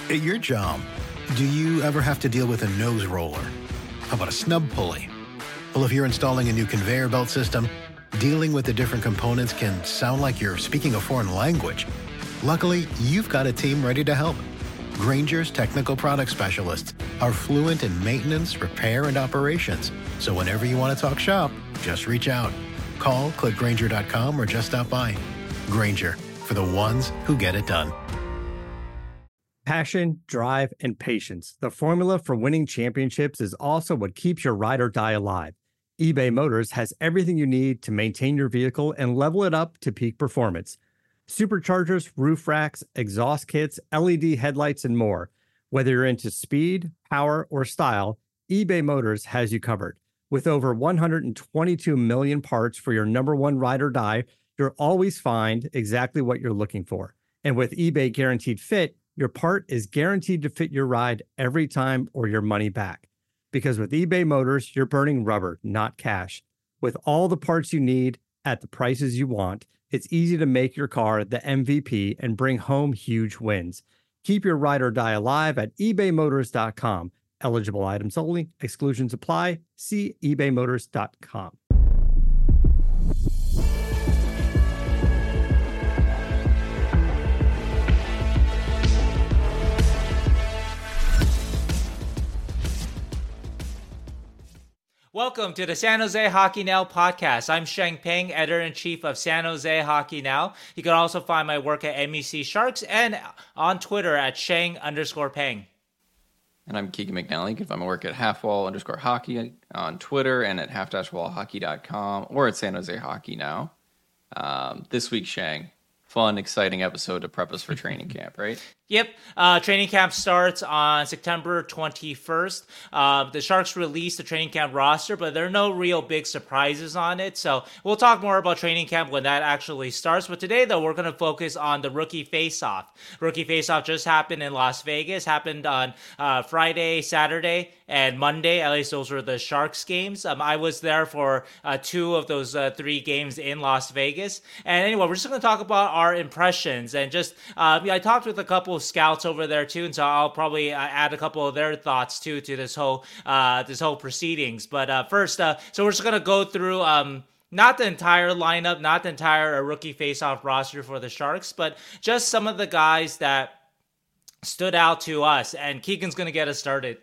At your job, do you ever have to deal with a nose roller? How about a snub pulley? Well, if you're installing a new conveyor belt system, dealing with the different components can sound like you're speaking a foreign language. Luckily, you've got a team ready to help. Grainger's technical product specialists are fluent in maintenance, repair, and operations. So whenever you want to talk shop, just reach out. Call, click Grainger.com, or just stop by. Grainger, for the ones who get it done. Passion, drive, and patience. The formula for winning championships is also what keeps your ride or die alive. eBay Motors has everything you need to maintain your vehicle and level it up to peak performance. Superchargers, roof racks, exhaust kits, LED headlights, and more. Whether you're into speed, power, or style, eBay Motors has you covered. With over 122 million parts for your number one ride or die, you'll always find exactly what you're looking for. And with eBay Guaranteed Fit, your part is guaranteed to fit your ride every time or your money back. Because with eBay Motors, you're burning rubber, not cash. With all the parts you need at the prices you want, it's easy to make your car the MVP and bring home huge wins. Keep your ride or die alive at ebaymotors.com. Eligible items only. Exclusions apply. See ebaymotors.com. Welcome to the San Jose Hockey Now podcast. I'm Sheng Peng, editor-in-chief of San Jose Hockey Now. You can also find my work at MEC Sharks and on Twitter at Sheng_Peng. And I'm Keegan McNally. You can find my work at halfwall_hockey on Twitter and at half-wallhockey.com or at San Jose Hockey Now. This week, Sheng, fun, exciting episode to prep us for training camp, right? Yep. Training camp starts on September 21st. The Sharks released the training camp roster, but there are no real big surprises on it. So we'll talk more about training camp when that actually starts. But today, though, we're going to focus on the Rookie Face-Off. Rookie Face-Off just happened in Las Vegas, happened on Friday, Saturday, and Monday. At least those were the Sharks games. I was there for 2 of those 3 games in Las Vegas. And anyway, we're just going to talk about our impressions and just, I talked with a couple of scouts over there too, and so I'll probably add a couple of their thoughts too to this whole proceedings. But first, so we're just gonna go through not the entire lineup, not the entire rookie face-off roster for the Sharks, but just some of the guys that stood out to us. And Keegan's gonna get us started.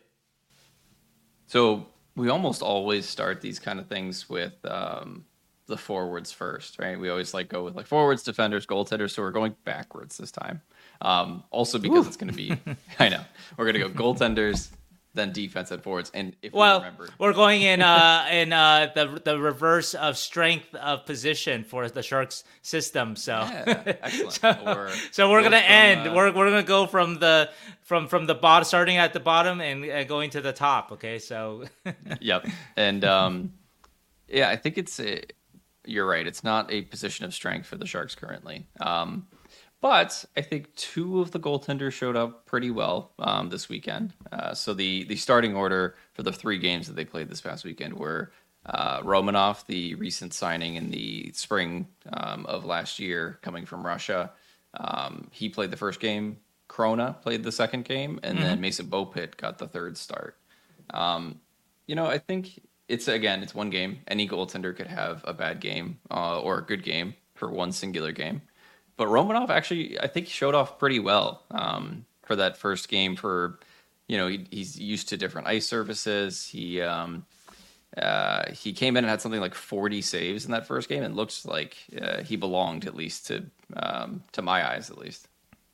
So we almost always start these kind of things with the forwards first, right? We always go with forwards, defenders, goaltenders. So we're going backwards this time. Also because it's going to be, I know, we're going to go goaltenders, then defense and forwards. And if we remember, we're going in the reverse of strength of position for the Sharks system. So yeah, excellent. so we're going to end. We're going to go from the bottom, starting at the bottom and going to the top. Okay, so yep, and yeah, I think you're right. It's not a position of strength for the Sharks currently. But I think 2 of the goaltenders showed up pretty well this weekend. So the starting order for the 3 games that they played this past weekend were Romanov, the recent signing in the spring of last year coming from Russia. He played the first game. Krona played the second game. And then Mason Beaupit got the 3rd start. I think it's one game. Any goaltender could have a bad game or a good game for one singular game. But Romanov actually, I think, showed off pretty well for that first game. He's used to different ice surfaces. He came in and had something like 40 saves in that first game, and looks like he belonged, at least to my eyes, at least.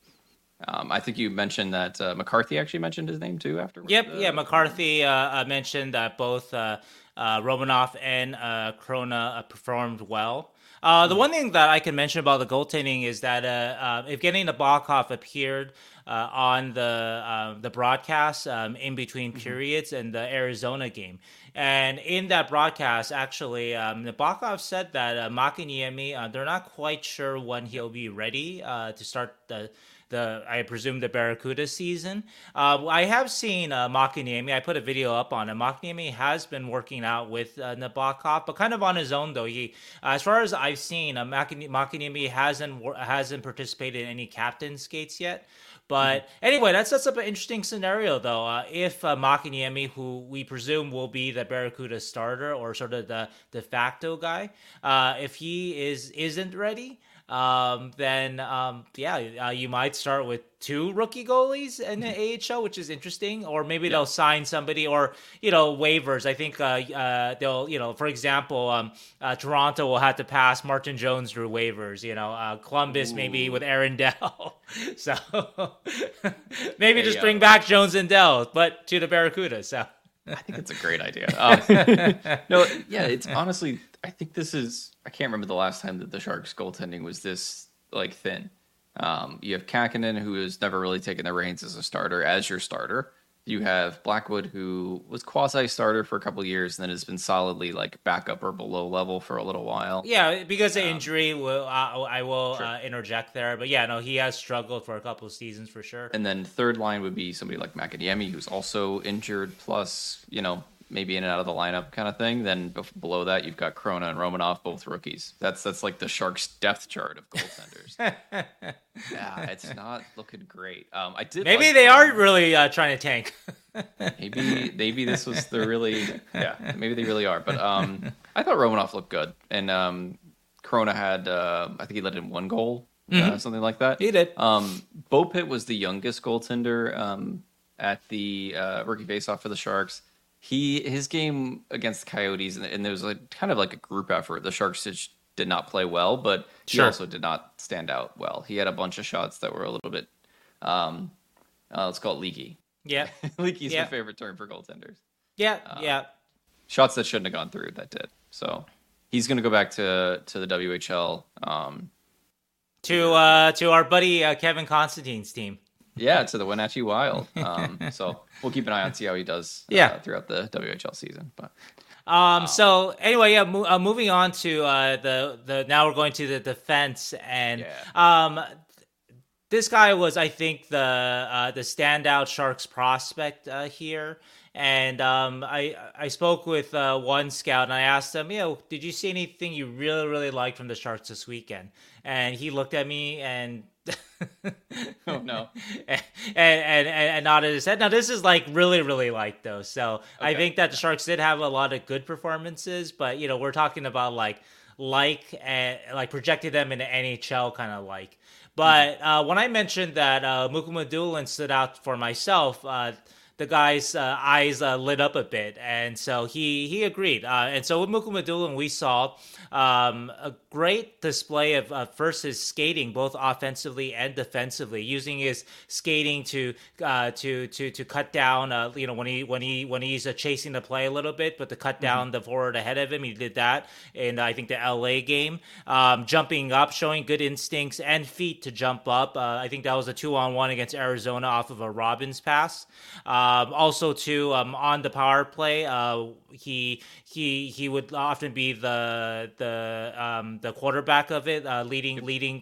I think you mentioned that McCarthy actually mentioned his name too afterwards. Yep, McCarthy mentioned that both Romanov and Krona performed well. The one thing that I can mention about the goaltending is that Evgeny Nabokov appeared on the broadcast in between periods in the Arizona game. And in that broadcast, actually, Nabokov said that Makiniemi, they're not quite sure when he'll be ready to start I presume the Barracuda season. I have seen Makiniemi. I put a video up on him. Makiniemi has been working out with Nabokov, but kind of on his own though. He, as far as I've seen, Makiniemi hasn't participated in any captain skates yet. But anyway, that sets up an interesting scenario, though. If Makiniemi, who we presume will be the Barracuda starter or sort of the de facto guy, if he isn't ready, then you might start with 2 rookie goalies in the AHL, which is interesting. Or maybe they'll sign somebody, or waivers. I think they'll, for example, Toronto will have to pass Martin Jones through waivers. Columbus maybe with Aaron Dell. So maybe just bring back Jones and Dell, but to the Barracuda. So I think it's a great idea. It's honestly, I think this is, I can't remember the last time that the Sharks goaltending was this thin. You have Kakinen, who has never really taken the reins as a starter, as your starter. You have Blackwood, who was quasi-starter for a couple of years and then has been solidly backup or below level for a little while. Yeah, because of injury, I will interject there. But he has struggled for a couple of seasons for sure. And then third line would be somebody like Makiniemi, who's also injured, plus, maybe in and out of the lineup kind of thing. Then below that, you've got Krona and Romanov, both rookies. That's like the Sharks' depth chart of goaltenders. Yeah, it's not looking great. Maybe they are really trying to tank. maybe this was maybe they really are. But I thought Romanov looked good, and Krona had I think he let in 1 goal, something like that. He did. Bo Pitt was the youngest goaltender at the rookie faceoff for the Sharks. His game against the Coyotes, and there was kind of like a group effort. The Sharks did not play well, but he also did not stand out well. He had a bunch of shots that were a little bit, let's call it leaky. Yeah. Leaky is my favorite term for goaltenders. Yeah. Shots that shouldn't have gone through that did. So he's going to go back to the WHL. To our buddy Kevin Constantine's team. Yeah, to the Wenatchee Wild. So we'll keep an eye on see how he does throughout the WHL season. But so anyway, moving on to the now we're going to the defense, and this guy was, I think, the standout Sharks prospect here. And I spoke with one scout, and I asked him, did you see anything you really, really liked from the Sharks this weekend? And he looked at me and oh no, and nodded his head. Now this is really, really light though. So okay. I think that the Sharks did have a lot of good performances, but we're talking about projected them in the NHL kind of like. But when I mentioned that Mukhamadullin stood out for myself, the guy's eyes lit up a bit, and so he agreed. And so with Mukhamadullin, we saw a great display of first his skating, both offensively and defensively, using his skating to cut down. When he's chasing the play a little bit, but to cut down the forward ahead of him, he did that in I think the LA game. Jumping up, showing good instincts and feet to jump up. I think that was a 2-on-1 against Arizona off of a Robbins pass. Also, too, on the power play, he would often be the quarterback of it, leading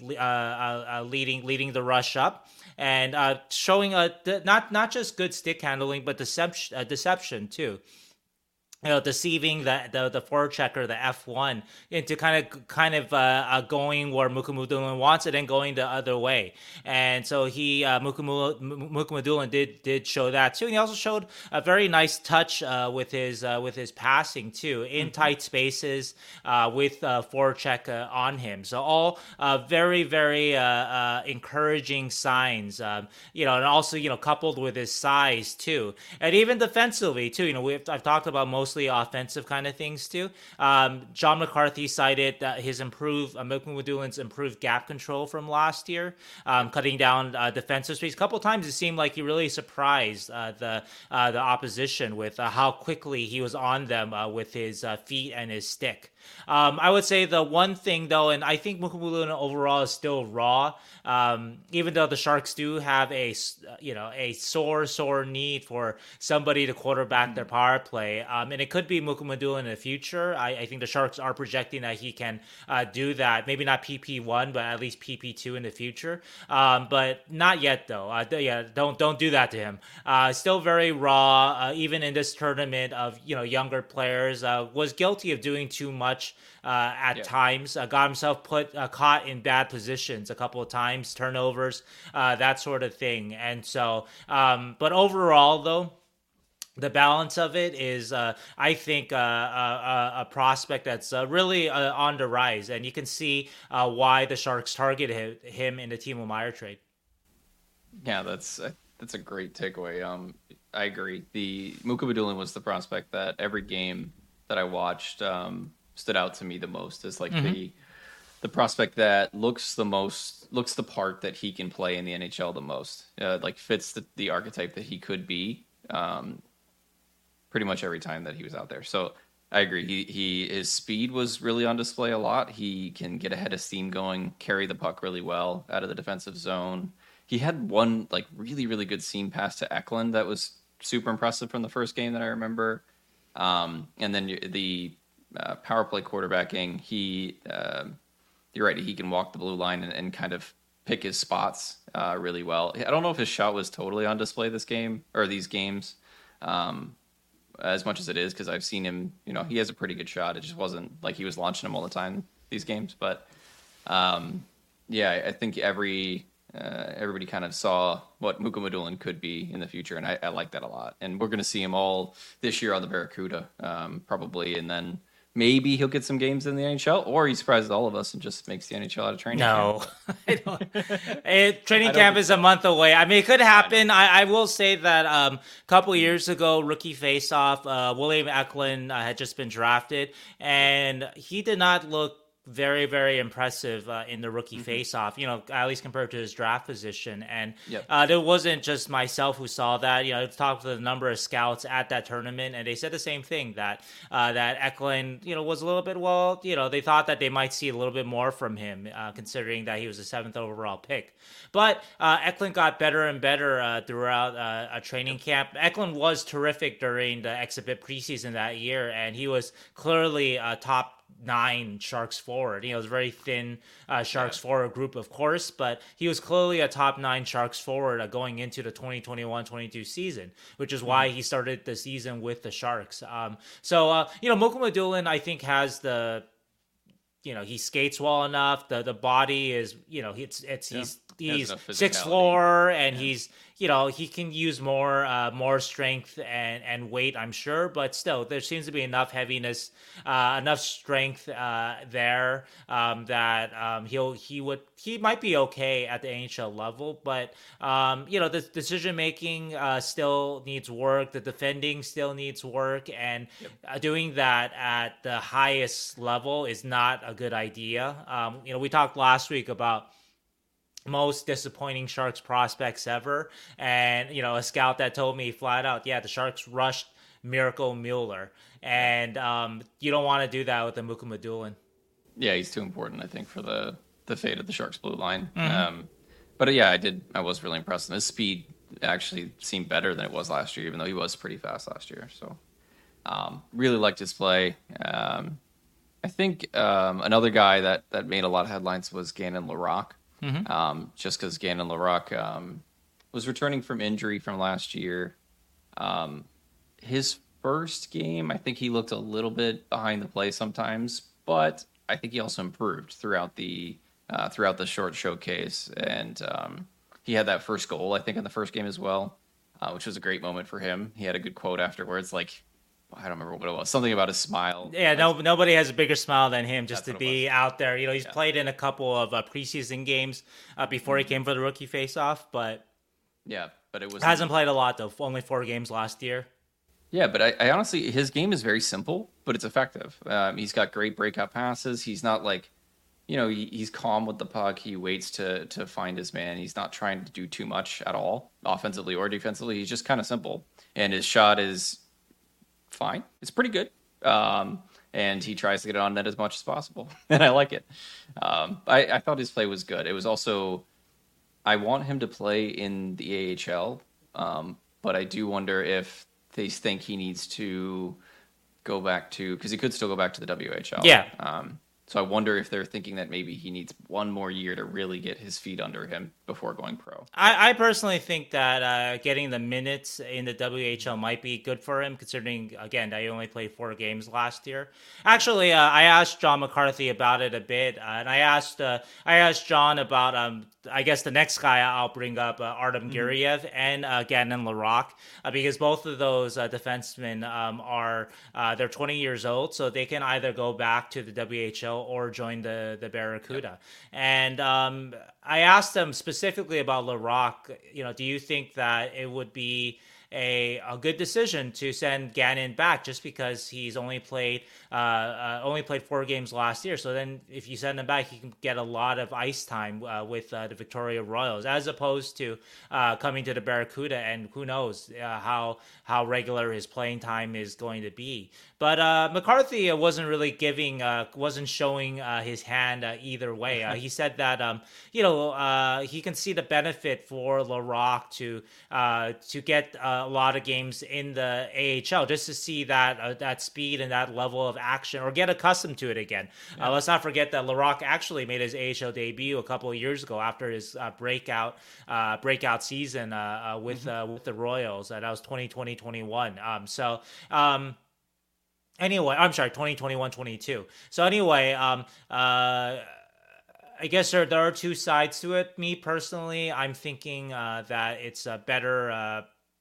the rush up, and showing not just good stick handling, but deception too. Deceiving the forechecker, the F1, into kind of going where Mukhamadullin wants it and going the other way. And so Mukhamadullin did show that too. And he also showed a very nice touch with his passing too, in tight spaces with forecheck on him. So all very, very encouraging signs. And also coupled with his size too, and even defensively too. I've talked about mostly offensive kind of things too. John McCarthy cited his Mukhamadulin's improved gap control from last year, cutting down defensive space. A couple times it seemed like he really surprised the opposition with how quickly he was on them with his feet and his stick. I would say the one thing though, and I think Mukhamadullin overall is still raw, even though the Sharks do have a sore need for somebody to quarterback their power play, and it could be Mukhamadullin in the future. I think the Sharks are projecting that he can do that. Maybe not PP1, but at least PP2 in the future. But not yet though. Don't do that to him. Still very raw. Even in this tournament of younger players, was guilty of doing too much much at times. Got himself caught in bad positions a couple of times, turnovers, that sort of thing. And so, but overall, though, the balance of it is, I think, a prospect that's really on the rise, and you can see why the Sharks targeted him in the Timo Meier trade. Yeah, that's a great takeaway. I agree. The Mukhamadullin was the prospect that every game that I watched stood out to me the most as like the prospect that looks the part that he can play in the NHL the most. Like fits the archetype that he could be. Pretty much every time that he was out there. So I agree. His speed was really on display a lot. He can get ahead of steam going, carry the puck really well out of the defensive zone. He had one like really, really good seam pass to Eklund that was super impressive from the first game that I remember. And then the power play quarterbacking, you're right, he can walk the blue line and kind of pick his spots really well. I don't know if his shot was totally on display this game or these games. As much as it is, because I've seen him, he has a pretty good shot. It just wasn't like he was launching them all the time these games. But I think everybody kind of saw what Mukhamadullin could be in the future, and I like that a lot. And we're going to see him all this year on the Barracuda, probably, and then maybe he'll get some games in the NHL, or he surprises all of us and just makes the NHL out of training camp. No, training camp is a month away. I mean, it could happen. I will say that a couple years ago, rookie faceoff, William Eklund had just been drafted, and he did not look very, very impressive in the rookie faceoff, at least compared to his draft position. And there wasn't just myself who saw that. I talked with a number of scouts at that tournament, and they said the same thing, that that Eklund, was a little bit, they thought that they might see a little bit more from him, considering that he was the 7th overall pick. But Eklund got better and better throughout a training camp. Eklund was terrific during the exhibit preseason that year, and he was clearly a top 9 Sharks forward. It was a very thin Sharks forward group, of course, but he was clearly a top 9 Sharks forward going into the 2021-22 season, which is why he started the season with the Sharks. Mukhamadullin, I think, has the, he skates well enough. The body is, he's 6'4", and he's, he can use more strength and weight, I'm sure, but still there seems to be enough heaviness, enough strength there that he might be okay at the NHL level, but the decision making still needs work. The defending still needs work, and doing that at the highest level is not a good idea. We talked last week about most disappointing Sharks prospects ever, and a scout that told me flat out, the Sharks rushed Miracle Mueller, and you don't want to do that with the Mukhamadullin. Yeah, he's too important, I think, for the fate of the Sharks blue line. But I was really impressed. His speed actually seemed better than it was last year, even though he was pretty fast last year. So really liked his play. I think another guy that made a lot of headlines was Gannon Larocque. Just because Gannon Larocque was returning from injury from last year. His first game, I think he looked a little bit behind the play sometimes, but I think he also improved throughout the short showcase, and he had that first goal, I think, in the first game as well, which was a great moment for him. He had a good quote afterwards, like, I don't remember what it was. Something about his smile. Yeah, nobody has a bigger smile than him, just to be out there. He's played in a couple of preseason games before he came for the rookie faceoff, but it was hasn't played a lot though. Only 4 games last year. Yeah, but I honestly, his game is very simple, but it's effective. He's got great breakout passes. He's not like, he's calm with the puck. He waits to find his man. He's not trying to do too much at all, offensively or defensively. He's just kind of simple, and his shot is fine. It's pretty good. And he tries to get it on net as much as possible. And I like it. I thought his play was good. It was also, I want him to play in the AHL. But I do wonder if they think he needs to go back to, because he could still go back to the WHL. Yeah. So I wonder if they're thinking that maybe he needs one more year to really get his feet under him before going pro. I personally think that getting the minutes in the WHL might be good for him, considering, again, that he only played 4 games last year. Actually, I asked John McCarthy about it a bit, and I asked John about, I guess, the next guy I'll bring up, Artem Guriev and Gannon Larocque, because both of those defensemen they're 20 years old, so they can either go back to the WHL or join the Barracuda. And I asked them specifically about Larocque. Do you think that it would be a good decision to send Gannon back just because he's only played 4 games last year? So then if you send him back, he can get a lot of ice time with the Victoria Royals, as opposed to coming to the Barracuda, and who knows how regular his playing time is going to be. But McCarthy wasn't showing his hand either way. He said that he can see the benefit for Larocque to get a lot of games in the AHL, just to see that speed and that level of action, or get accustomed to it again. Let's not forget that Larocque actually made his AHL debut a couple of years ago after his breakout season with the Royals. That was 2020-21. Anyway, I'm sorry, 2021-22. So anyway, I guess there are 2 sides to it. Me personally, I'm thinking that it's better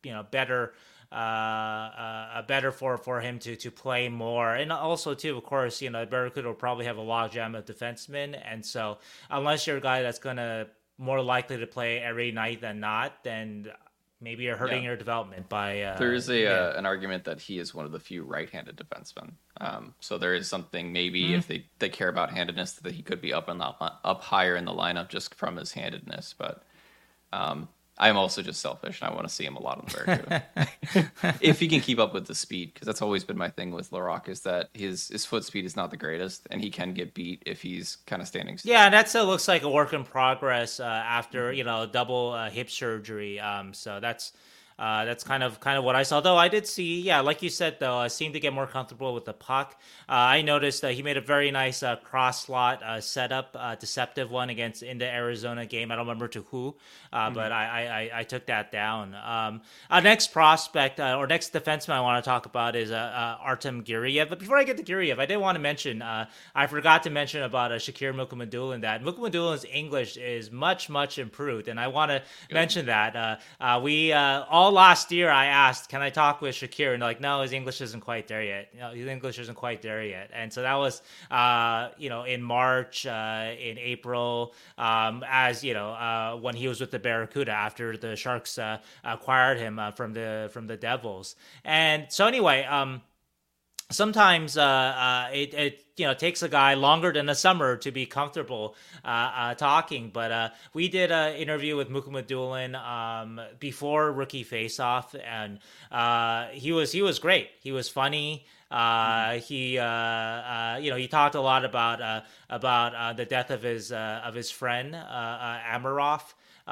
for him to play more, and also too, of course, Barracuda will probably have a logjam of defensemen, and so unless you're a guy that's gonna more likely to play every night than not, then maybe you're hurting your development by. There is an argument that he is one of the few right-handed defensemen. So there is something, maybe if they care about handedness, that he could be up higher in the lineup just from his handedness. But I'm also just selfish, and I want to see him a lot on the Barracuda. If he can keep up with the speed, because that's always been my thing with Larocque, is that his foot speed is not the greatest, and he can get beat if he's kind of standing still. Yeah, and that still looks like a work in progress after double hip surgery. So that's kind of what I saw. Though I did see, like you said, though, seemed to get more comfortable with the puck. I noticed that he made a very nice cross slot setup, deceptive one in the Arizona game. I don't remember to who, but I took that down. Our next prospect or next defenseman I want to talk about is Artem Guriev. But before I get to Guriev, I did want to mention, I forgot to mention about Shakir Mukhamadullin, that Mukhamudullin's English is much, much improved. And I want to mention that we all last year I asked, can I talk with Shakir? And like, no, his English isn't quite there yet. His English isn't quite there yet. And so that was, in March, in April, when he was with the Barracuda after the Sharks acquired him from the Devils. And so anyway, sometimes it takes a guy longer than a summer to be comfortable talking. But we did an interview with Mukhamadullin before Rookie Faceoff, and he was great. He was funny. He talked a lot about the death of his friend Amarov.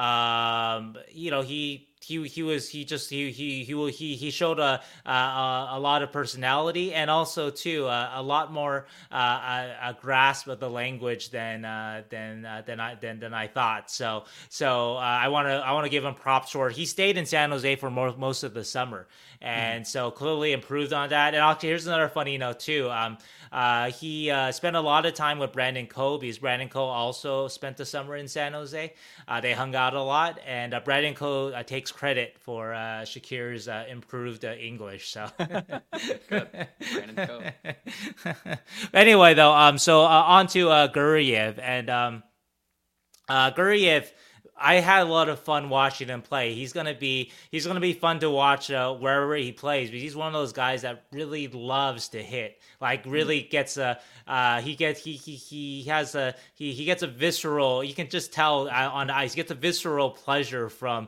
He showed a lot of personality, and also too a lot more a grasp of the language than I thought. So I want to give him props for it. He stayed in San Jose for most of the summer, and so clearly improved on that. And actually, here's another funny note too. He spent a lot of time with Brandon Coe, because Brandon Coe also spent the summer in San Jose. They hung out a lot, and Brandon Coe takes credit for Shakir's improved English. So good, Brandon Coe. Anyway, though, on to Guriev, and Guriev. I had a lot of fun watching him play. He's gonna be fun to watch wherever he plays, because he's one of those guys that really loves to hit. Like really gets he gets a visceral. You can just tell on the ice. He gets a visceral pleasure from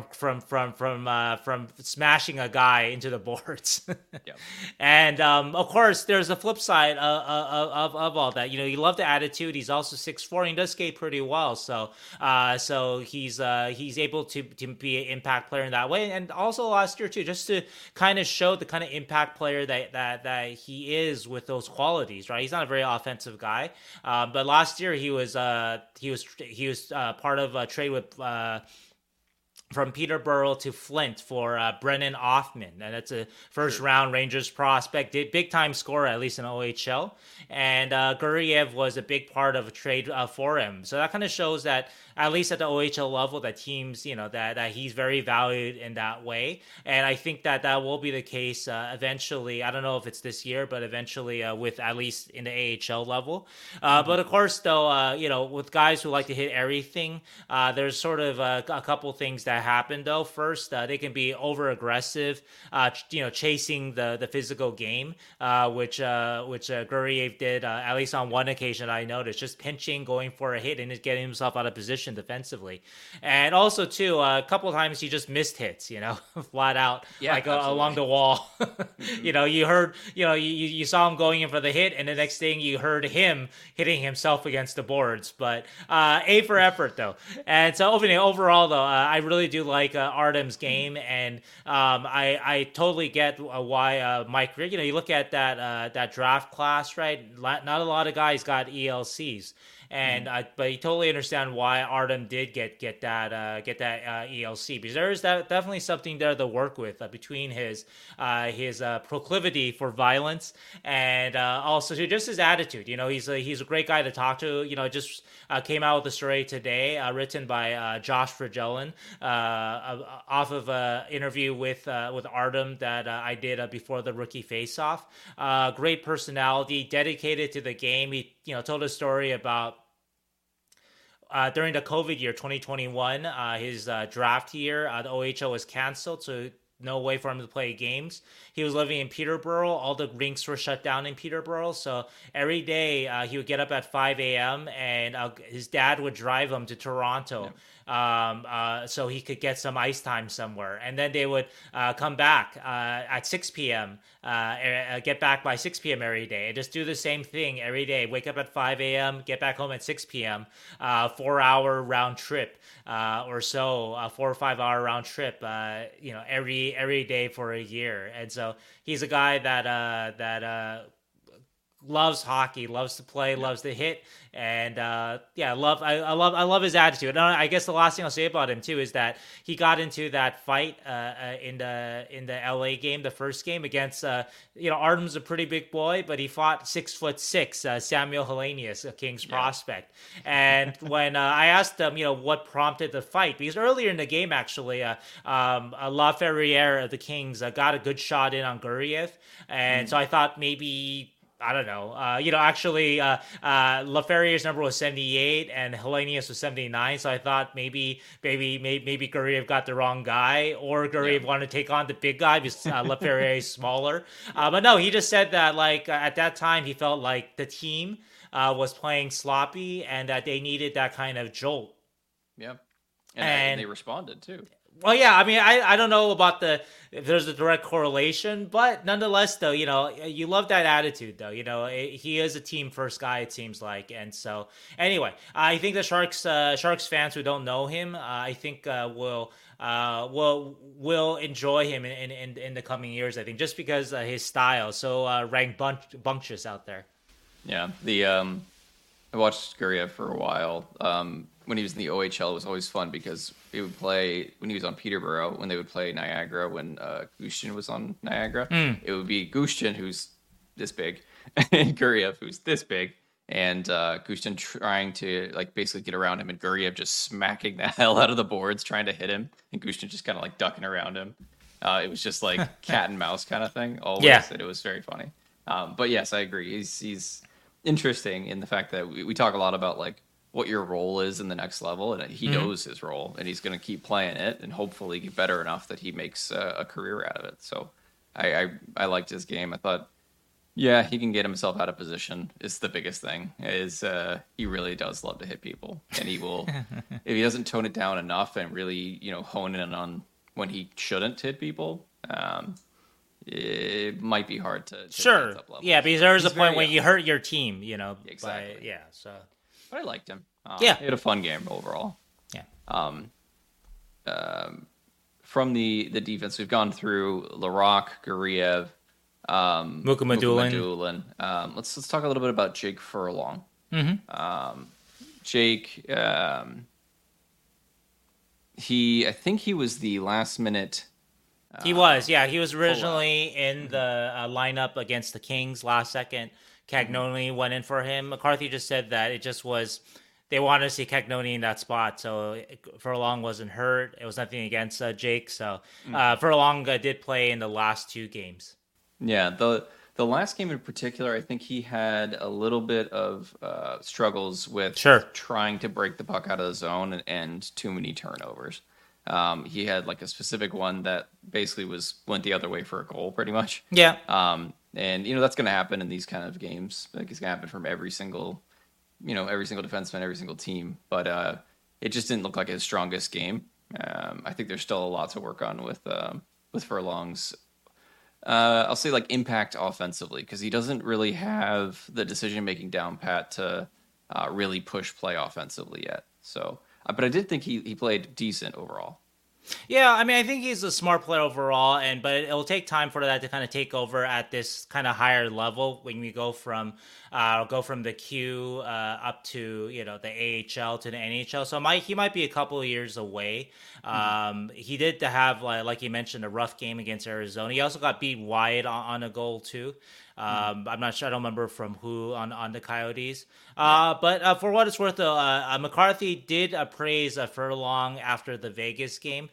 smashing a guy into the boards. Yep. And of course, there's a flip side of all that. You love the attitude. He's also 6'4". He does skate pretty well. So so he's able to be an impact player in that way, and also last year too, just to kind of show the kind of impact player that he is with those qualities, right? He's not a very offensive guy, but last year he was part of a trade with. From Peterborough to Flint for Brennan Offman. And that's a first round Rangers prospect, big time scorer, at least in OHL. And Guriev was a big part of a trade for him. So that kind of shows that, at least at the OHL level, that teams, that he's very valued in that way. And I think that will be the case eventually. I don't know if it's this year, but eventually with at least in the AHL level. But of course, though, with guys who like to hit everything, there's sort of a couple things that happen though. First, they can be over aggressive, chasing the physical game, which Guriev did at least on one occasion. I noticed just pinching, going for a hit, and just getting himself out of position defensively. And also too, a couple of times he just missed hits, flat out, along the wall. You heard, you saw him going in for the hit, and the next thing you heard him hitting himself against the boards. But A for effort though. And so overall though, I really do like Artem's game, and I totally get why Mike Rick. You look at that draft class, right? Not a lot of guys got ELCs. And but you totally understand why Artem did get that ELC, because there is definitely something there to work with between his proclivity for violence and also just his attitude. He's a great guy to talk to. Just came out with a story today written by Josh Fragellan off of an interview with Artem that I did before the rookie face-off. Great personality, dedicated to the game. He told a story about during the COVID year, 2021, his draft year, the OHL was canceled, so no way for him to play games. He was living in Peterborough. All the rinks were shut down in Peterborough, so every day he would get up at 5 a.m. and his dad would drive him to Toronto. So he could get some ice time somewhere. And then they would come back at 6 p.m., get back by 6 p.m. every day, and just do the same thing every day. Wake up at 5 a.m., get back home at 6 p.m., 4-hour round trip or so, 4 or 5 hour round trip, every day for a year. And so he's a guy that loves hockey, loves to play, loves to hit, and I love his attitude. And I guess the last thing I'll say about him too is that he got into that fight in the LA game, the first game against Artem's a pretty big boy, but he fought 6'6" Samuel Hellenius, a Kings prospect. And when I asked him, what prompted the fight, because earlier in the game actually, Laferriere of the Kings got a good shot in on Guriev, and so I thought maybe. I don't know. Laferriere's number was 78 and Hellenius was 79. So I thought maybe Guriev got the wrong guy, or Guriev wanted to take on the big guy because Laferriere is smaller. But no, he just said that at that time he felt like the team was playing sloppy and that they needed that kind of jolt. Yeah, and they responded too. Well, yeah, I mean, I don't know about if there's a direct correlation, but nonetheless, though, you love that attitude, though. He is a team first guy, it seems like. And so, anyway, I think the Sharks fans who don't know him, I think will enjoy him in the coming years. I think just because his style, so rambunctious out there. Yeah, I watched Guriev for a while. When he was in the OHL, it was always fun because he would play when he was on Peterborough, when they would play Niagara, when Gushchin was on Niagara. It would be Gushchin, who's this big, and Guriev, who's this big, and Gushchin trying to basically get around him, and Guriev just smacking the hell out of the boards, trying to hit him, and Gushchin just kind of ducking around him. It was just like cat and mouse kind of thing, always, and it was very funny. But yes, I agree. He's interesting in the fact that we talk a lot about what your role is in the next level, and he knows his role, and he's going to keep playing it and hopefully get better enough that he makes a career out of it. So I liked his game. I thought, he can get himself out of position is the biggest thing. He really does love to hit people, and he will if he doesn't tone it down enough and really hone in on when he shouldn't hit people. It might be hard to sure. Yeah, because there's a point when you hurt your team, Exactly. So. But I liked him. He had a fun game overall. Yeah. Um, from the defense, we've gone through Larocque, Guriev, Mukhamadullin. Let's talk a little bit about Jake Furlong. Jake, I think he was the last minute. He was originally in the lineup against the Kings last second. Cagnoni went in for him. McCarthy just said that it just was, they wanted to see Cagnoni in that spot. So Furlong wasn't hurt. It was nothing against Jake. So Furlong did play in the last 2 games. Yeah, the last game in particular, I think he had a little bit of struggles with trying to break the puck out of the zone and too many turnovers. He had like a specific one that basically went the other way for a goal, pretty much. Yeah. And that's going to happen in these kind of games. Like it's going to happen from every single defenseman, every single team. But it just didn't look like his strongest game. I think there's still a lot to work on with Furlong's. I'll say like impact offensively, because he doesn't really have the decision making down pat to really push play offensively yet. So, but I did think he played decent overall. Yeah, I mean, I think he's a smart player overall, but it'll take time for that to kind of take over at this kind of higher level when we go from the Q up to the AHL to the NHL. So he might be a couple of years away. He did have like you mentioned, a rough game against Arizona. He also got beat wide on a goal too. I'm not sure. I don't remember from who on the Coyotes. But for what it's worth, though, McCarthy did praise Furlong after the Vegas game.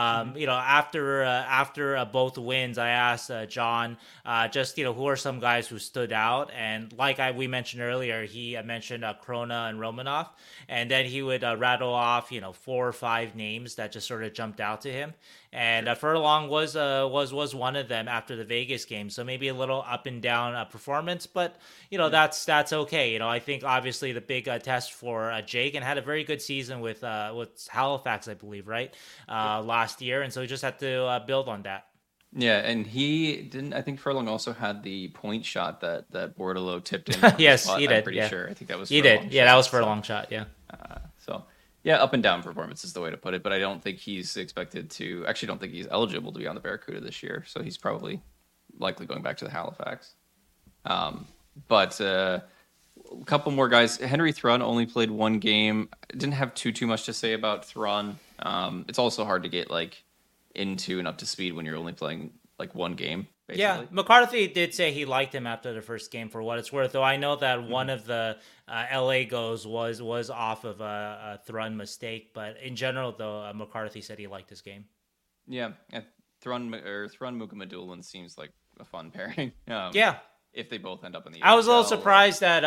After both wins, I asked John just who are some guys who stood out, and like we mentioned earlier, he mentioned Krona and Romanov, and then he would rattle off 4 or 5 names that just sort of jumped out to him. And Furlong was one of them after the Vegas game. So maybe a little up and down performance, but that's okay. I think obviously the big test for Jake, and had a very good season with Halifax, I believe, right, last year, and so he just had to build on that. Yeah, and he didn't. I think Furlong also had the point shot that Bordeleau tipped in. Yes, he did. I'm pretty sure. I think that was. He did. Yeah, that was Furlong shot. Yeah. Yeah, up and down performance is the way to put it, but I don't think he's expected to. Actually, don't think he's eligible to be on the Barracuda this year, so he's probably likely going back to the Halifax. But a couple more guys. Henry Thrun only played 1 game. Didn't have too much to say about Thrun. It's also hard to get into and up to speed when you're only playing 1 game. Basically. Yeah, McCarthy did say he liked him after the first game for what it's worth, though I know that one of the LA goals was off of a Thrun mistake, but in general, though, McCarthy said he liked his game. Yeah, Thrun Mukhamadullin seems like a fun pairing. Yeah. If they both end up in the I was a little surprised that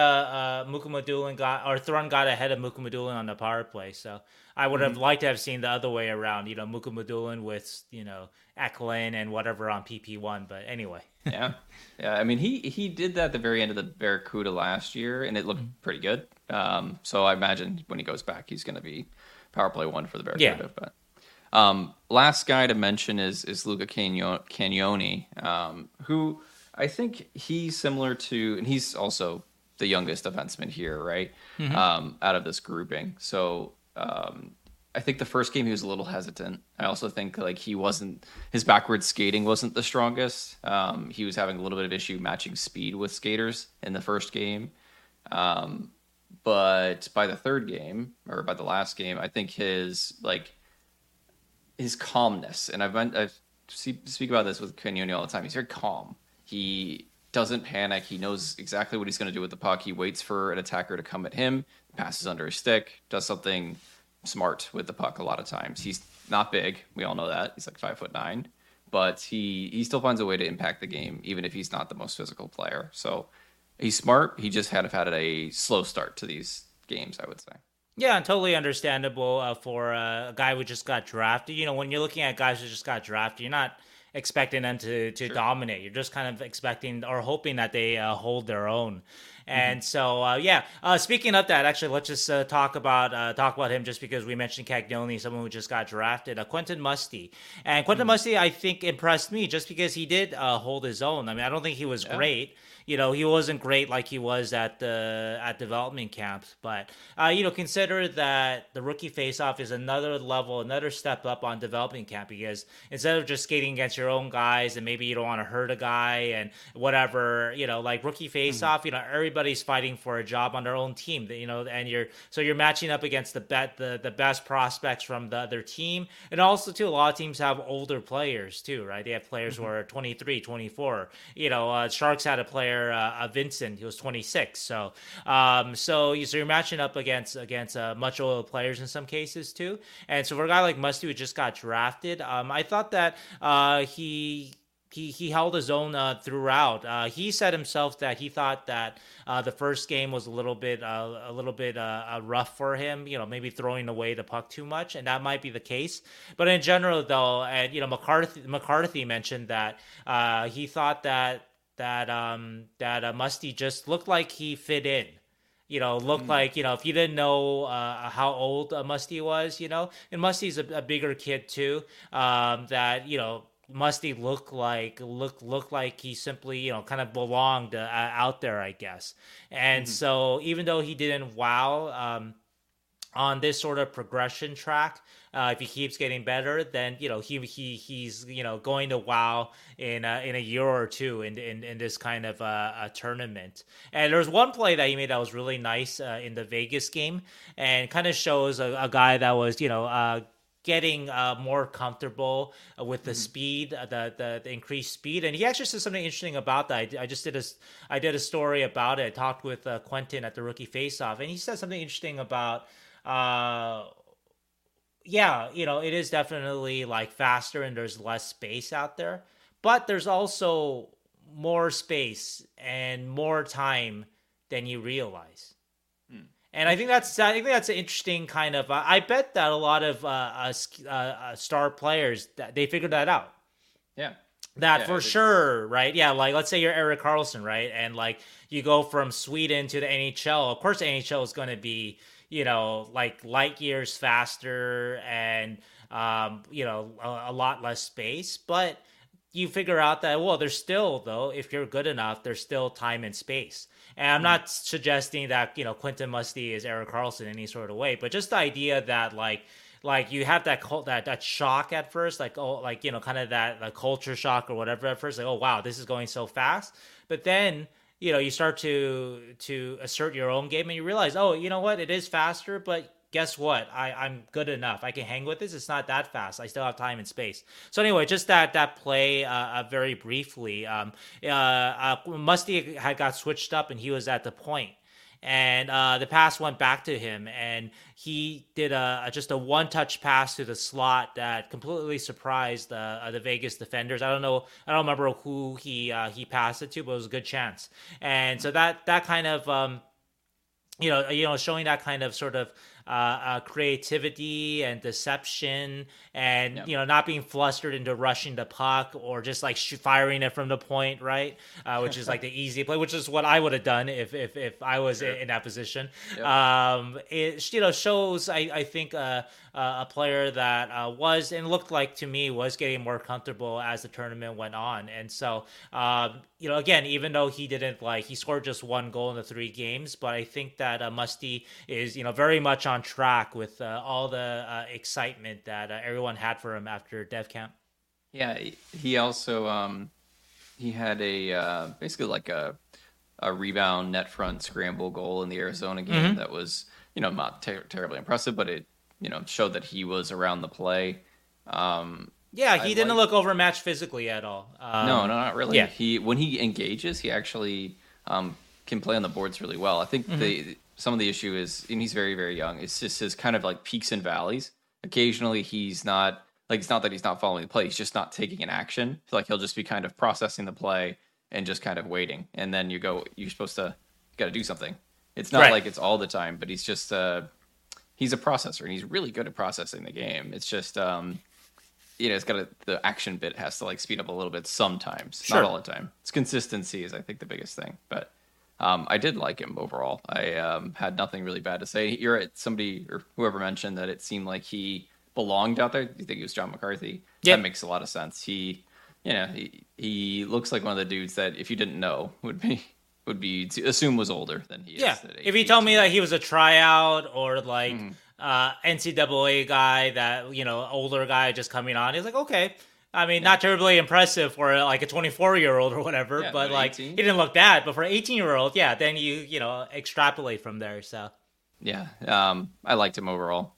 Thrun got ahead of Mukhamadullin on the power play, so I would have liked to have seen the other way around, Mukhamadullin with, Eklund and whatever on PP1, but anyway. Yeah, I mean, he did that at the very end of the Barracuda last year, and it looked pretty good. So I imagine when he goes back, he's going to be power play 1 for the Barracuda. Yeah. But last guy to mention is Luca Cagnoni, who I think he's similar to, and he's also the youngest defenseman here, right? Out of this grouping. So I think the first game he was a little hesitant. I also think his backwards skating wasn't the strongest. He was having a little bit of issue matching speed with skaters in the first game. But by the third game, or by the last game, I think his calmness, and I speak about this with Cagnoni all the time. He's very calm. He doesn't panic. He knows exactly what he's going to do with the puck. He waits for an attacker to come at him, passes under his stick, does something smart with the puck a lot of times. He's not big. We all know that. He's 5'9", but he still finds a way to impact the game, even if he's not the most physical player. So he's smart. He just had a slow start to these games, I would say. Yeah, and totally understandable for a guy who just got drafted. When you're looking at guys who just got drafted, you're not expecting them to dominate. You're just kind of expecting or hoping that they hold their own. And so, speaking of that, actually, let's just talk about him just because we mentioned Cagnoni, someone who just got drafted, Quentin Musty. And Quentin Musty, I think, impressed me just because he did hold his own. I mean, I don't think he was great. He wasn't great like he was at development camps, but consider that the rookie face-off is another level, another step up on development camp, because instead of just skating against your own guys and maybe you don't want to hurt a guy and whatever, like rookie face-off, everybody's fighting for a job on their own team, and you're matching up against the best prospects from the other team. And also too, a lot of teams have older players too, right? They have players who are 23, 24. Sharks had a player, Vincent, he was 26. So you're matching up against much older players in some cases too. And so for a guy like Musty who just got drafted, I thought that he held his own throughout. He said himself that he thought that the first game was a little bit rough for him. Maybe throwing away the puck too much, and that might be the case. But in general, though, and McCarthy mentioned that he thought that Musty just looked like he fit in. Looked like, if you didn't know how old Musty was, and Musty's a bigger kid too, that, Musty looked like he simply, kind of belonged out there, I guess. And so even though he didn't wow on this sort of progression track, if he keeps getting better, then he's going to wow in a year or two in this kind of a tournament. And there's one play that he made that was really nice in the Vegas game, and kind of shows a guy that was getting more comfortable with the speed, the increased speed. And he actually said something interesting about that. I did a story about it. I talked with Quentin at the Rookie Faceoff, and he said something interesting about it is definitely like faster and there's less space out there, but there's also more space and more time than you realize. And I think that's an interesting kind of. I bet that a lot of star players, they figured that out. Yeah. For sure, right? Yeah, like let's say you're Erik Karlsson, right? And like you go from Sweden to the NHL. Of course, the NHL is going to be, like light years faster and, a lot less space. But you figure out that, well, there's still, though, if you're good enough, there's still time and space. And I'm not suggesting that, Quentin Musty is Erik Karlsson in any sort of way, but just the idea that like you have that shock at first, kind of that culture shock or whatever at first, like, oh wow, this is going so fast. But then you start to assert your own game and you realize, oh, you know what, it is faster, but guess what? I'm good enough. I can hang with this. It's not that fast. I still have time and space. So anyway, just that play very briefly. Musty had got switched up and he was at the point. And the pass went back to him, and he did just a one-touch pass to the slot that completely surprised the Vegas defenders. I don't remember who he passed it to, but it was a good chance. And so that kind of showing that kind of sort of creativity and deception, and not being flustered into rushing the puck or just like firing it from the point, right? Which is like the easy play, which is what I would have done if I was in that position. Yep. It shows I think a player that was and looked like to me was getting more comfortable as the tournament went on. And so again, even though he scored just one goal in the 3 games, but I think that Musty is very much on track with all the excitement that everyone had for him after Dev Camp. Yeah, he also he had a basically like a rebound net front scramble goal in the Arizona game that was not terribly impressive, but it showed that he was around the play. He didn't look overmatched physically at all. No, not really. Yeah. When he engages, he actually can play on the boards really well. I think some of the issue is, and he's very, very young, it's just his kind of like peaks and valleys. Occasionally he's not, like, it's not that he's not following the play, he's just not taking an action. Like he'll just be kind of processing the play and just kind of waiting. And then you're supposed to, got to do something. It's not like it's all the time, but he's just, he's a processor and he's really good at processing the game. It's just, it's got the action bit has to like speed up a little bit sometimes, Sure. not all the time. It's consistency is I think the biggest thing, but I did like him overall. I had nothing really bad to say. You're at somebody or whoever mentioned that it seemed like he belonged out there. Do you think it was John McCarthy? Yeah. That makes a lot of sense. He looks like one of the dudes that if you didn't know would be to assume was older than he is. Yeah, at if you 18. told me that he was a tryout or like NCAA guy, that older guy just coming on, he's like, okay. I mean, not terribly impressive for like a 24-year-old or whatever, Yeah, but like 18. he didn't look bad. But for an 18-year-old, yeah, then you extrapolate from there. So Yeah, I liked him overall.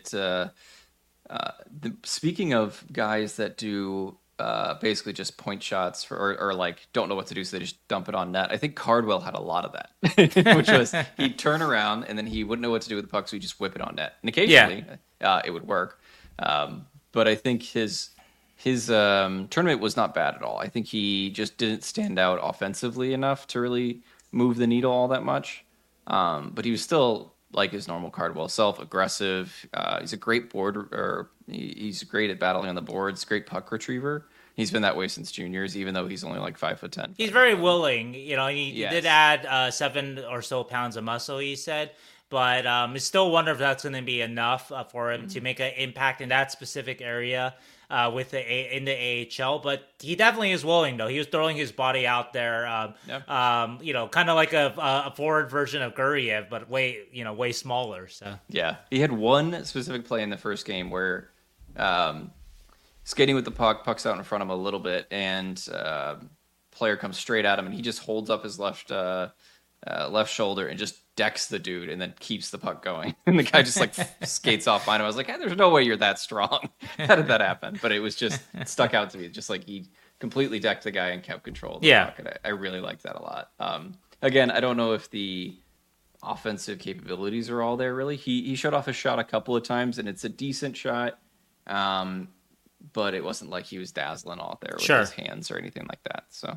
Speaking of guys that do basically just point shots or like don't know what to do, so they just dump it on net. I think Cardwell had a lot of that, which was he'd turn around and then he wouldn't know what to do with the puck, so he'd just whip it on net. And occasionally, it would work. But I think his tournament was not bad at all. I think he just didn't stand out offensively enough to really move the needle all that much. But he was still like his normal Cardwell self, aggressive. He's a great he's great at battling on the boards, great puck retriever. He's been that way since juniors, even though he's only like 5'10". he's very willing. He Yes. did add 7 or so pounds of muscle, he said. But I still wonder if that's going to be enough for him to make an impact in that specific area in the AHL. But he definitely is willing, though. He was throwing his body out there, kind of like a forward version of Guriev, but way smaller. So Yeah, he had one specific play in the first game where skating with the puck's out in front of him a little bit, and player comes straight at him, and he just holds up his left shoulder and just decks the dude and then keeps the puck going. And the guy just like skates off behind him. I was like, hey, there's no way you're that strong. How did that happen? But it was just stuck out to me. Just like he completely decked the guy and kept control of the puck. And I really liked that a lot. Again, I don't know if the offensive capabilities are all there really. He showed off a shot a couple of times and it's a decent shot. But it wasn't like he was dazzling out there with his hands or anything like that. So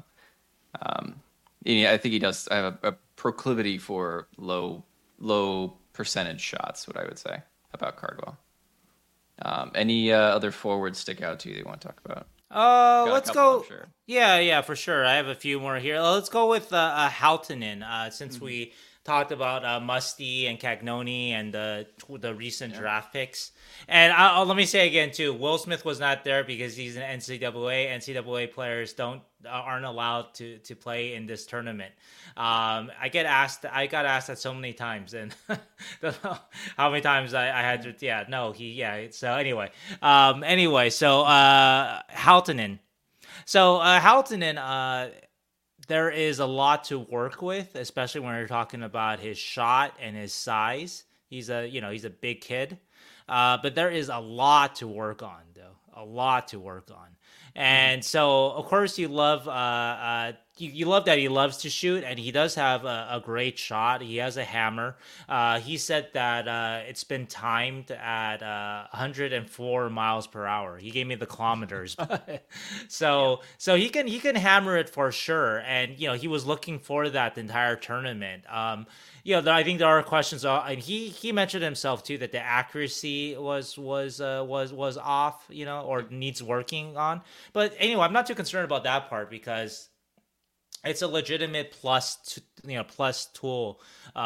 I think he does have a proclivity for low percentage shots, what I would say about Cardwell. Any other forwards stick out to you that you want to talk about? Let's go. Sure. Yeah, for sure. I have a few more here. Let's go with Halttunen, since we talked about Musty and Cagnoni and the recent draft picks. And let me say again too, Will Smith was not there because he's an NCAA. NCAA players aren't allowed to play in this tournament. I got asked that so many times, and don't know how many times I had to. So anyway, so Halttunen. So Halttunen, there is a lot to work with, especially when you're talking about his shot and his size. He's a big kid, but there is a lot to work on, though. A lot to work on. And so, of course, you love you love that he loves to shoot, and he does have a great shot. He has a hammer. He said that it's been timed at 104 miles per hour. He gave me the kilometers, so he can hammer it for sure. And he was looking for that the entire tournament. I think there are questions, and he mentioned himself too that the accuracy was off, or needs working on. But anyway, I'm not too concerned about that part because it's a legitimate plus tool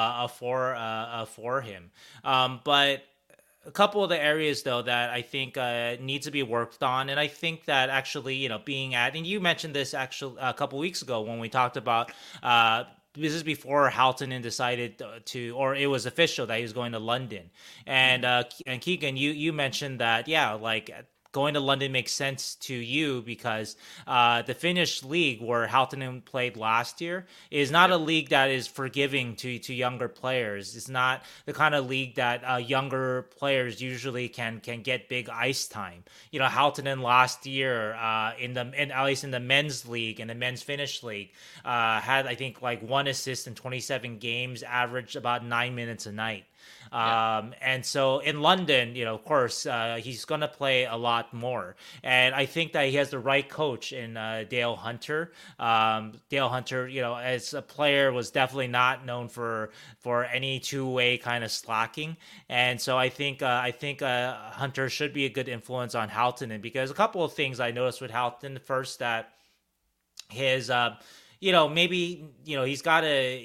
for him. But a couple of the areas though that I think needs to be worked on, and I think that actually being at, and you mentioned this actually a couple weeks ago when we talked about. This is before Halttunen decided to, or it was official that he was going to London. And Keegan, you mentioned that, going to London makes sense to you because the Finnish league where Halttunen played last year is not a league that is forgiving to younger players. It's not the kind of league that younger players usually can get big ice time. Halttunen last year at least in the men's league, in the men's Finnish league, had I think like 1 assist in 27 games, averaged about 9 minutes a night. And so in London, of course, he's going to play a lot more. And I think that he has the right coach in Dale Hunter. Dale Hunter, as a player, was definitely not known for any two-way kind of slacking. And so I think Hunter should be a good influence on Haltonen, because a couple of things I noticed with Haltonen. First, that his maybe he's got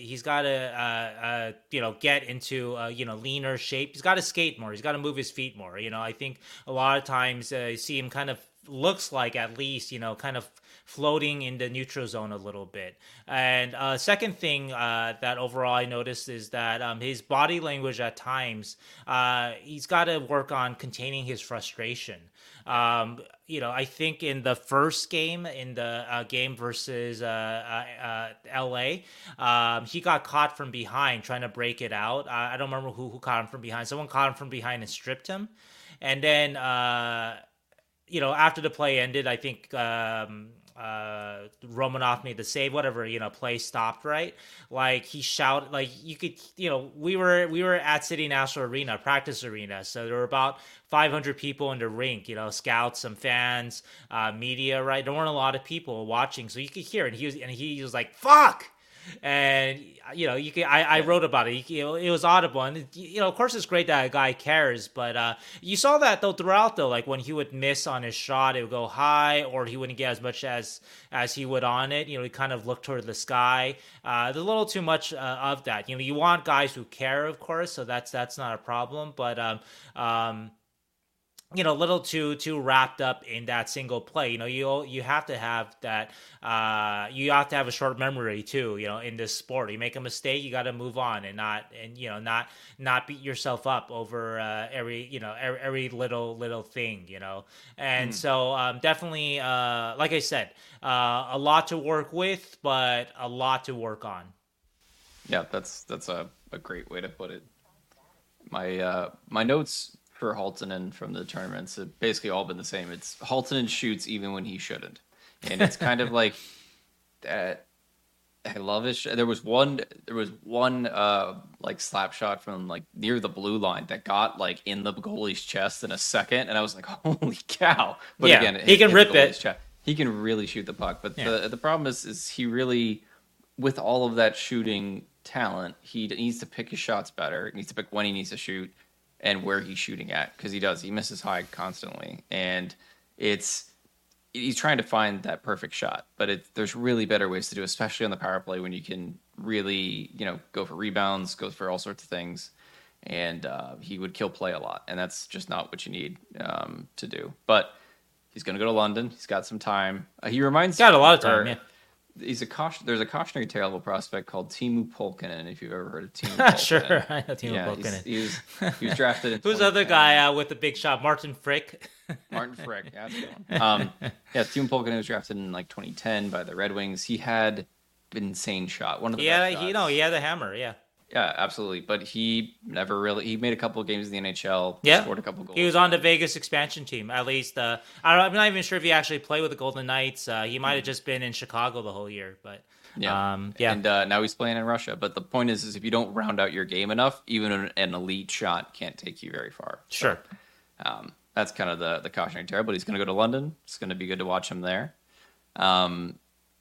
to get into leaner shape. He's got to skate more. He's got to move his feet more. I think a lot of times you see him kind of looks like, at least, kind of floating in the neutral zone a little bit. And second thing that overall I noticed is that his body language at times, he's got to work on containing his frustration. I think in the first game, in the game versus LA, he got caught from behind trying to break it out. I don't remember who caught him from behind. Someone caught him from behind and stripped him. And then, after the play ended, I think Romanov made the save, whatever, play stopped, right? Like, he shouted, like, you could, we were at City National Arena, practice arena, so there were about 500 people in the rink, scouts, some fans, media, right? There weren't a lot of people watching, so you could hear it. And he was like, fuck! And I wrote about it. It was audible, and of course it's great that a guy cares. But you saw that throughout, like when he would miss on his shot, it would go high, or he wouldn't get as much as he would on it. He kind of looked toward the sky. There's a little too much of that. You want guys who care, of course, so that's not a problem. But a little too wrapped up in that single play. You have to have that. You have to have a short memory too. In this sport, you make a mistake, you got to move on and not beat yourself up over every little thing. And so definitely, like I said, a lot to work with, but a lot to work on. Yeah, that's a great way to put it. My notes for Haltonen from the tournaments have basically all been the same. It's Haltonen shoots even when he shouldn't, and it's kind of like that. I love it. There was one like slap shot from like near the blue line that got like in the goalie's chest in a second, and I was like, holy cow! But yeah, again, he can rip it. Chest. He can really shoot the puck, but the problem is he really, with all of that shooting talent, he needs to pick his shots better. He needs to pick when he needs to shoot and where he's shooting at, because he misses high constantly, and he's trying to find that perfect shot, but there's really better ways to do it, especially on the power play, when you can really go for rebounds, go for all sorts of things, and he would kill play a lot, and that's just not what you need to do. But he's going to go to London. He's got some time. He reminds got a lot of time. Yeah. There's a cautionary tale of a prospect called Teemu Pulkkinen, if you've ever heard of Teemu Pulkkinen. Sure, I know Teemu Pulkkinen. He was drafted in Who's the other guy with the big shot? Martin Frick. Martin Frick, yeah, that's the one. Teemu Pulkkinen was drafted in like 2010 by the Red Wings. He had an insane shot. One of the best shots. He had the hammer, yeah. Yeah, absolutely. But he never really. He made a couple of games in the NHL. Yeah, scored a couple of goals. He was on the Vegas expansion team. At least, I'm not even sure if he actually played with the Golden Knights. He might have just been in Chicago the whole year. But and now he's playing in Russia. But the point is if you don't round out your game enough, even an elite shot can't take you very far. Sure. So, that's kind of the cautionary tale. But he's going to go to London. It's going to be good to watch him there. An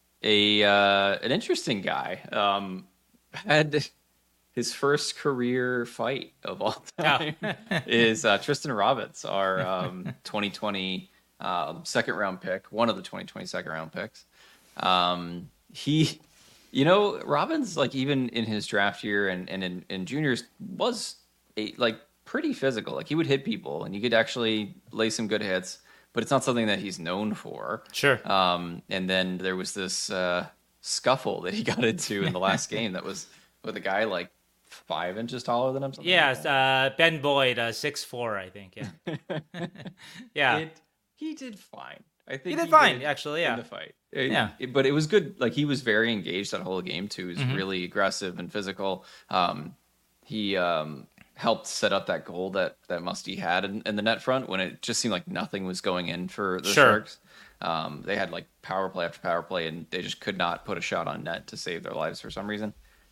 interesting guy. Had his first career fight of all time is Tristan Roberts, our 2020 second round pick, one of the 2020 second round picks. Robbins, like even in his draft year and in juniors, was pretty physical. Like he would hit people and you could actually lay some good hits, but it's not something that he's known for. Sure. And then there was this scuffle that he got into in the last game that was with a guy like 5 inches taller than him. Yeah, Ben Boyd, 6'4", I think. Yeah, yeah. He did fine. I think he did fine, actually. Yeah, in the fight. But it was good. Like he was very engaged that whole game too. He was really aggressive and physical. He helped set up that goal that Musty had in the net front when it just seemed like nothing was going in for the Sharks. They had like power play after power play, and they just could not put a shot on net to save their lives for some reason.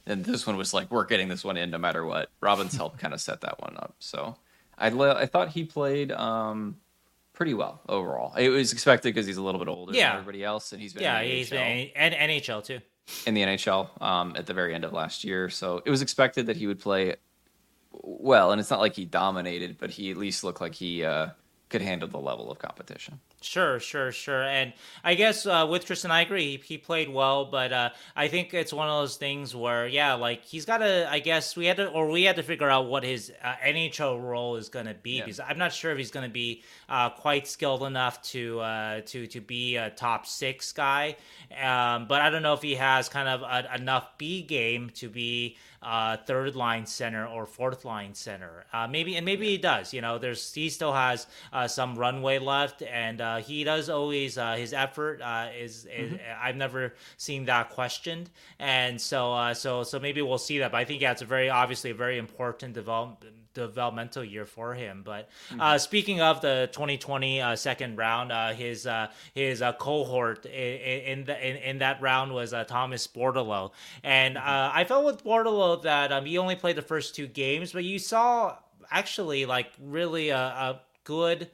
And this one was like, we're getting this one in no matter what. Robin's helped kind of set that one up. So I thought he played pretty well overall. It was expected because he's a little bit older than everybody else, and he's been in the he's NHL. been and NHL too. In the NHL at the very end of last year. So it was expected that he would play well, and it's not like he dominated, but he at least looked like he could handle the level of competition. Sure. And I guess with Tristan, I agree. He played well, but I think it's one of those things where, like he's got to. I guess we had to figure out what his NHL role is going to be because I'm not sure if he's going to be quite skilled enough to be a top 6 guy. But I don't know if he has kind of enough B game to be third line center or fourth line center. Maybe he does. He still has some runway left, and he does always his effort is I've never seen that questioned, and so maybe we'll see that. But I think it's obviously a very important developmental year for him. But speaking of the 2020 second round, his cohort in that round was Thomas Bordeleau, and I felt with Bordeleau that he only played the first 2 games, but you saw actually like really a good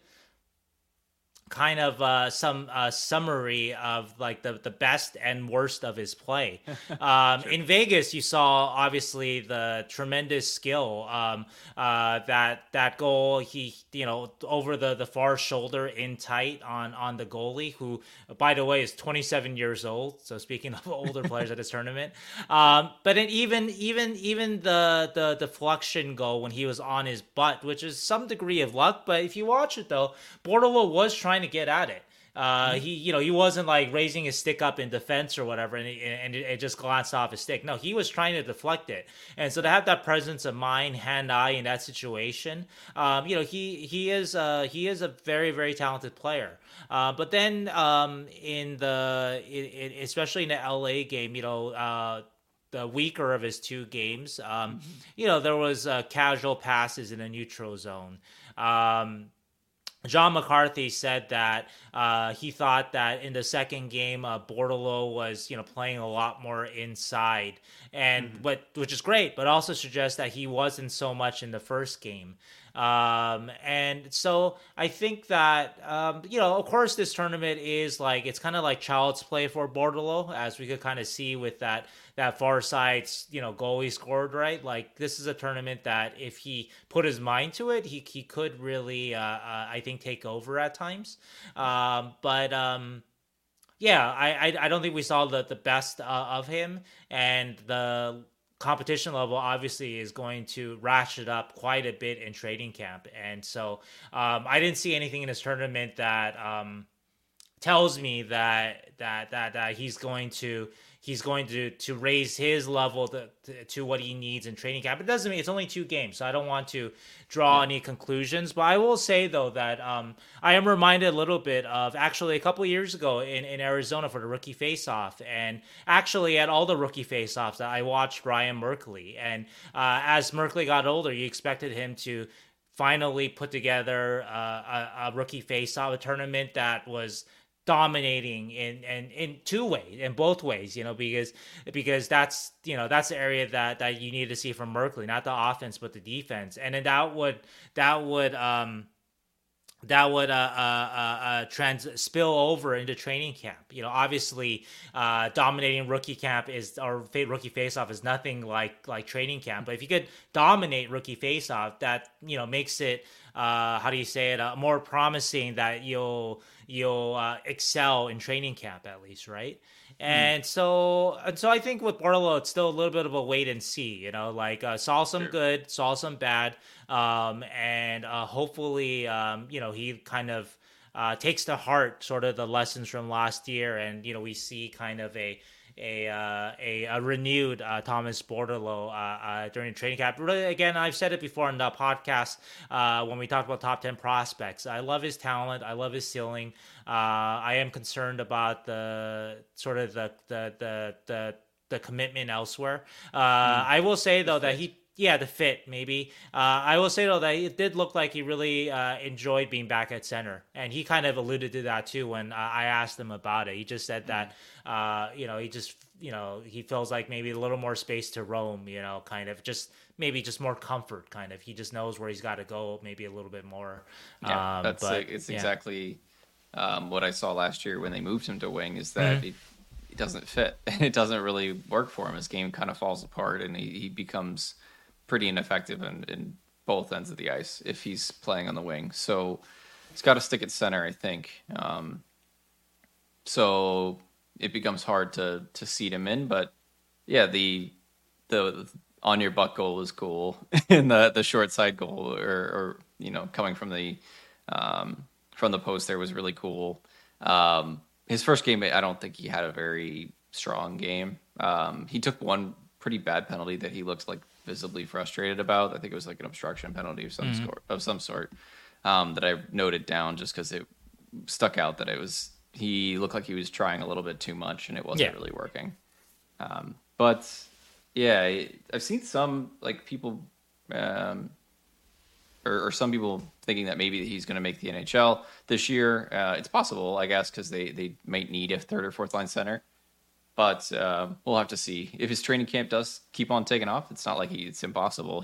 kind of some summary of like the best and worst of his play. Sure. In Vegas, you saw obviously the tremendous skill. That goal, he over the far shoulder in tight on the goalie, who by the way is 27 years old. So speaking of older players at this tournament, but then even the deflection goal when he was on his butt, which is some degree of luck. But if you watch it though, Bordeleau was trying to get at it. He wasn't like raising his stick up in defense or whatever, and it just glanced off his stick. No, he was trying to deflect it, and so to have that presence of mind, hand-eye in that situation, he is a very, very talented player. But then especially in the LA game, the weaker of his 2 games, there was casual passes in a neutral zone. John McCarthy said that he thought that in the second game, Bordeleau was, playing a lot more inside, and which is great, but also suggests that he wasn't so much in the first game. And so I think that, of course, this tournament is like, it's kind of like child's play for Bordeleau, as we could kind of see with that far side, goal he scored, right? Like, this is a tournament that if he put his mind to it, he could really, I think, take over at times. I don't think we saw the best of him, and the competition level obviously is going to ratchet up quite a bit in training camp. And so I didn't see anything in this tournament that tells me that he's going to raise his level to what he needs in training camp. It doesn't mean it's only 2 games, so I don't want to draw any conclusions. But I will say, though, that I am reminded a little bit of actually a couple years ago in Arizona for the rookie face-off. And actually at all the rookie face-offs, I watched Ryan Merkley. And as Merkley got older, you expected him to finally put together a rookie face-off, a tournament that was dominating in 2 ways, in both ways, because that's the area that you need to see from Merkley, not the offense but the defense, and then that would spill over into training camp. Obviously, dominating rookie camp rookie face-off is nothing like training camp. But if you could dominate rookie face-off, that makes it more promising that you'll excel in training camp at least, right? And so I think with Bordeleau, it's still a little bit of a wait and see. Saw some good, saw some bad, and hopefully, he kind of takes to heart sort of the lessons from last year, and we see kind of a renewed Thomas Bordeleau during the training camp. Really, again, I've said it before on the podcast when we talked about top 10 prospects. I love his talent. I love his ceiling. I am concerned about the sort of the commitment elsewhere. I will say though that the fit maybe. I will say though that it did look like he really enjoyed being back at center, and he kind of alluded to that too when I asked him about it. He just said that he just he feels like maybe a little more space to roam, kind of just maybe just more comfort, kind of. He just knows where he's got to go, maybe a little bit more. Yeah, it's exactly what I saw last year when they moved him to wing, is that it doesn't fit. It doesn't really work for him. His game kind of falls apart, and he becomes pretty ineffective in both ends of the ice if he's playing on the wing. So he's got to stick at center, I think. So it becomes hard to seat him in. But yeah, the on your butt goal was cool, and the short side goal or coming from the post there was really cool. His first game, I don't think he had a very strong game. He took one pretty bad penalty that he looks like visibly frustrated about. I think it was like an obstruction penalty of some sort that I noted down just because it stuck out that he looked like he was trying a little bit too much and it wasn't really working. But yeah, I've seen some like people or some people thinking that maybe he's going to make the NHL this year. It's possible, I guess, because they might need a third or fourth line center. But we'll have to see. If his training camp does keep on taking off, it's not like it's impossible.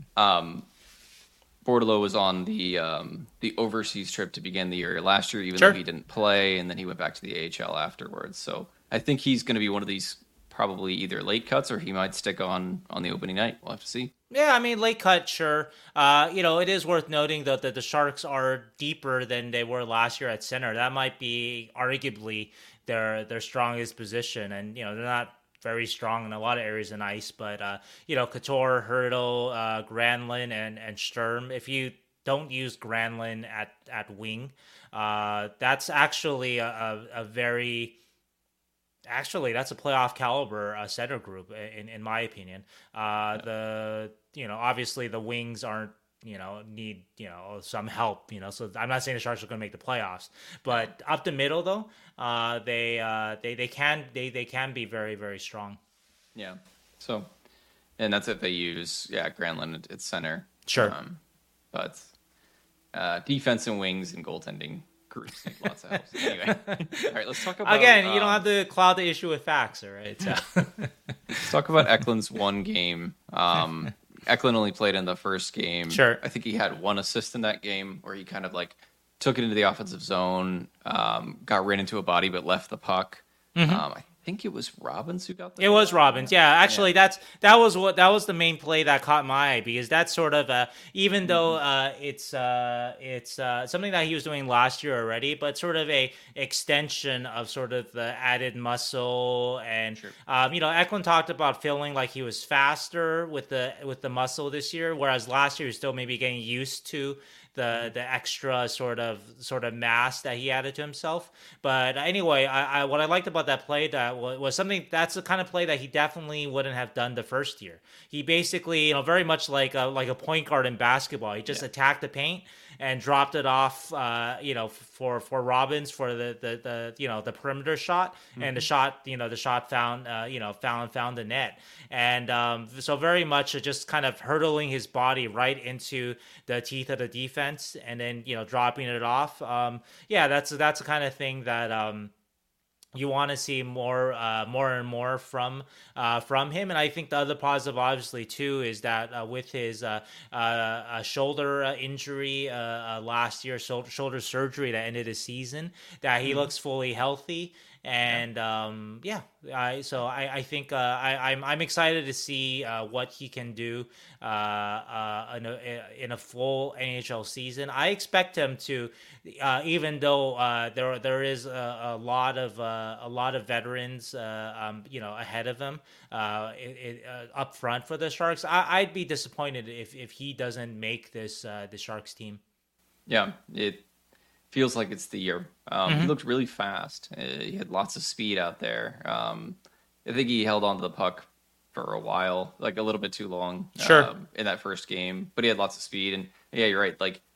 Bordeleau was on the overseas trip to begin the year last year, even though he didn't play, and then he went back to the AHL afterwards. So I think he's going to be one of these probably either late cuts or he might stick on the opening night. We'll have to see. Yeah, I mean, late cut, sure. It is worth noting, though, that the Sharks are deeper than they were last year at center. That might be arguably their strongest position. And, they're not very strong in a lot of areas in ice. But, Couture, Hertl, Granlund, and Sturm, if you don't use Granlund at wing, that's actually a very... Actually, that's a playoff caliber center group, in my opinion. Obviously the wings aren't, need, some help, so I'm not saying the Sharks are going to make the playoffs, but up the middle though, they can be very, very strong. Yeah. So, and that's if they use, Granlund at center. Sure. But defense and wings and goaltending, lots of help. Anyway, all right, let's talk about... Again, you don't have to cloud the issue with facts, all right? So. Let's talk about Eklund's one game. Eklund only played in the first game. Sure. I think he had one assist in that game where he kind of like took it into the offensive zone, got ran into a body, but left the puck. I think it was Robbins who got the... It was Robbins. Yeah, actually, that was the main play that caught my eye, because that's sort of even though it's something that he was doing last year already, but sort of a extension of sort of the added muscle. And Eklund talked about feeling like he was faster with the muscle this year, whereas last year he was still maybe getting used to the extra sort of mass that he added to himself. But anyway, I what I liked about that play that was something that's the kind of play that he definitely wouldn't have done the first year. He basically, very much like a point guard in basketball. He just attacked the paint and dropped it off, for Robbins for the perimeter shot, and the shot found the net, and so very much just kind of hurtling his body right into the teeth of the defense, and then dropping it off. That's the kind of thing that you want to see more and more from him. And I think the other positive, obviously, too, is that with his shoulder injury last year, shoulder surgery that ended his season, that he looks fully healthy. And I think I'm excited to see what he can do in a full NHL season. I expect him to, even though there is a lot of veterans ahead of him up front for the Sharks. I'd be disappointed if he doesn't make the Sharks team. Yeah, it feels like it's the year. He looked really fast. He had lots of speed out there. I think he held on to the puck for a while, like a little bit too long. Sure. In that first game, but he had lots of speed. And yeah, you're right. Like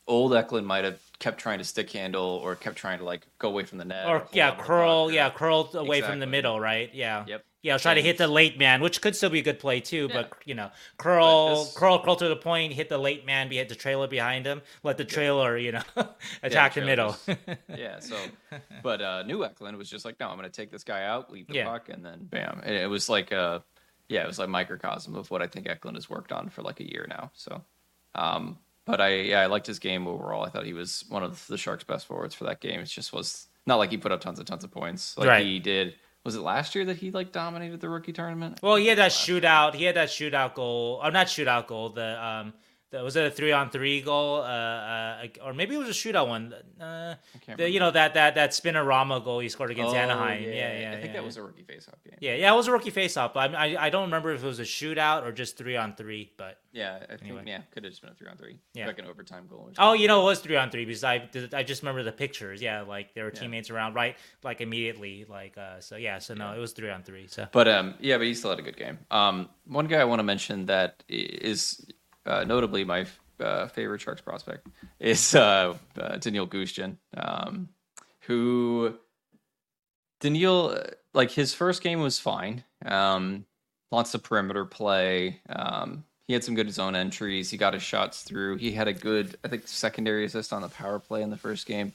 old Eklund might have kept trying to stick handle or kept trying to like go away from the net Or hold on to the curl, puck curl away from the exactly. middle, right? Yep. Try to And hit the late man, which could still be a good play too. yeah, But but curl, this curl to the point, hit the late man, hit the trailer behind him, let the trailer, attack the middle. yeah. So, but New Eklund was just like, no, I'm going to take this guy out, leave the puck, and then bam. It was like it was like microcosm of what I think Eklund has worked on for like a year now. So, but I liked his game overall. I thought he was one of the Sharks' best forwards for that game. It just was not like he put up tons of points like he did. Was it last year that he like dominated the rookie tournament? Well, he had that shootout. He had that shootout goal, or not shootout goal. Was it a 3-on-3 goal? Or maybe it was a shootout one. That spinorama goal he scored against Anaheim. I think that was a rookie faceoff game. Yeah, it was a rookie faceoff. But I don't remember if it was a shootout or just 3-on-3. But yeah, I think could have just been a 3-on-3. Yeah, like an overtime goal. It was 3-on-3 because I just remember the pictures. Yeah, like there were teammates around, right? Like immediately, like it was 3-on-3. So, but but he still had a good game. One guy I want to mention that is. Notably, my favorite Sharks prospect is Daniil Gushchin, who Daniil, like his first game was fine. Lots of perimeter play. He had some good zone entries. He got his shots through. He had a good, I think, secondary assist on the power play in the first game.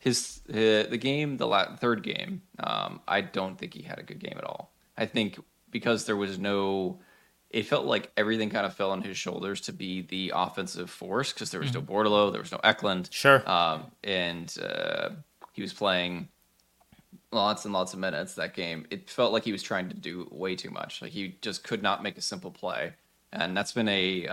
The third game, I don't think he had a good game at all. I think because there was it felt like everything kind of fell on his shoulders to be the offensive force because there was no Bordeleau, there was no Eklund. Sure. And he was playing lots and lots of minutes that game. It felt like he was trying to do way too much. Like he just could not make a simple play. And that's been a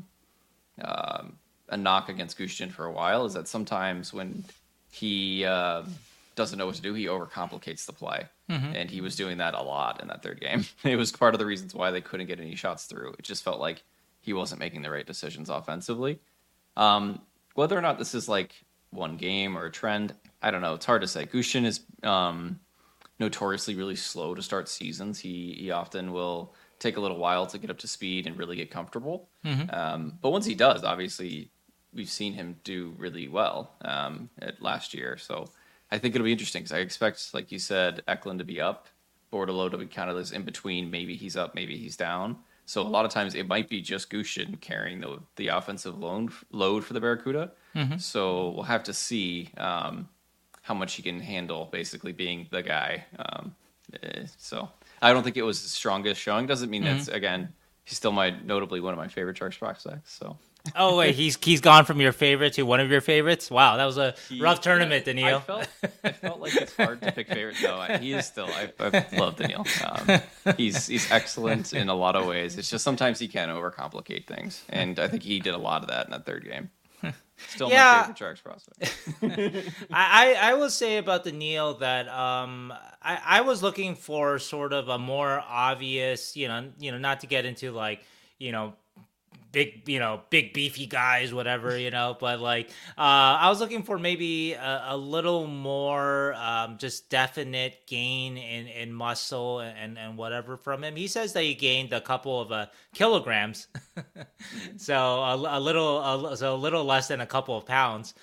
knock against Gushchin for a while, is that sometimes when he doesn't know what to do, he overcomplicates the play. And he was doing that a lot in that third game. It was part of the reasons why they couldn't get any shots through. It just felt like he wasn't making the right decisions offensively. Whether or not this is like one game or a trend, I don't know. It's hard to say. Gushchin is notoriously really slow to start seasons. He often will take a little while to get up to speed and really get comfortable. But once he does, obviously, we've seen him do really well at last year. So I think it'll be interesting because I expect, like you said, Eklund to be up, Bordeleau to be kind of this in between. Maybe he's up, maybe he's down. So a lot of times it might be just Gushchin carrying the offensive load for the Barracuda. So we'll have to see how much he can handle, basically being the guy. So I don't think it was his strongest showing. Doesn't mean that's, again, he's still notably one of my favorite Sharks prospects. So. Oh wait, he's gone from your favorite to one of your favorites. Wow, that was a rough tournament, Daniil. I felt like it's hard to pick favorites. No, he is still. I love Daniil. He's excellent in a lot of ways. It's just sometimes he can overcomplicate things, and I think he did a lot of that in that third game. Still my favorite Sharks prospect. I will say about Daniil that I was looking for sort of a more obvious, not to get into like big beefy guys, whatever, but like I was looking for maybe a little more just definite gain in muscle and whatever from him. He says that he gained a couple of kilograms, so a little less than a couple of pounds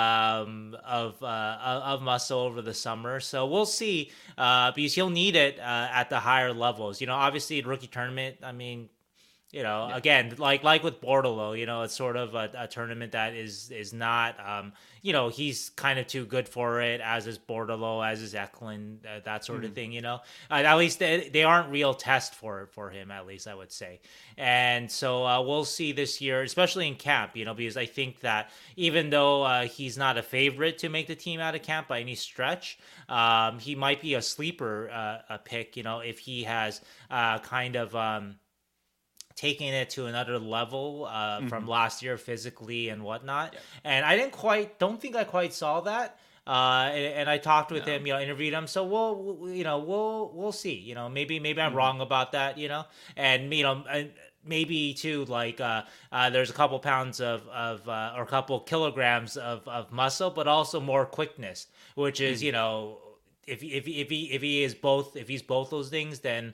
of muscle over the summer. So we'll see because he'll need it at the higher levels. Obviously rookie tournament, I mean, again, like with Bordeleau, it's sort of a tournament that is not, he's kind of too good for it, as is Bordeleau, as is Eklund, that sort of thing, At least they aren't real tests for him, at least I would say. And so we'll see this year, especially in camp, because I think that even though he's not a favorite to make the team out of camp by any stretch, he might be a sleeper a pick, if he has kind of taking it to another level from last year physically and whatnot. Yeah. And I don't think I quite saw that. And I talked with him, interviewed him. So we'll see, maybe I'm wrong about that, and, maybe too, like, there's a couple pounds or a couple kilograms of muscle, but also more quickness, which is, if he is both, if he's both those things, then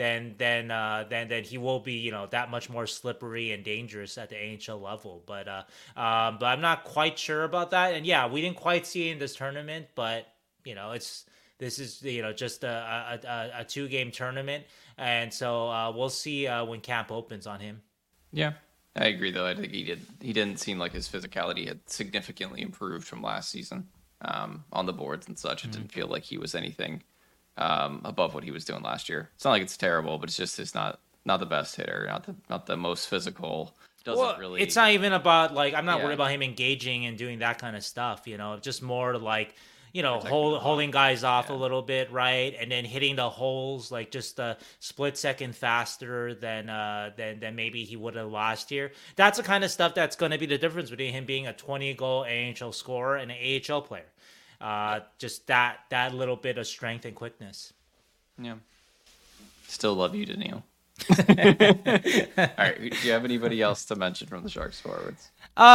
he will be, you know, that much more slippery and dangerous at the NHL level. But I'm not quite sure about that. And yeah, we didn't quite see it in this tournament, but you know, this is, you know, just a 2-game tournament, and so we'll see when camp opens on him. Yeah, I agree. Though I think he didn't seem like his physicality had significantly improved from last season. On the boards and such, it didn't feel like he was anything above what he was doing last year. It's not like it's terrible, but it's not the best hitter, not the most physical. Really. It's not even about like, I'm not worried about him engaging and doing that kind of stuff. You know, just more like, you know, holding guys off a little bit, right, and then hitting the holes like just a split second faster than maybe he would have last year. That's the kind of stuff that's going to be the difference between him being a 20-goal AHL scorer and an AHL player. Just that little bit of strength and quickness. Yeah. Still love you, Daniil. All right. Do you have anybody else to mention from the Sharks forwards?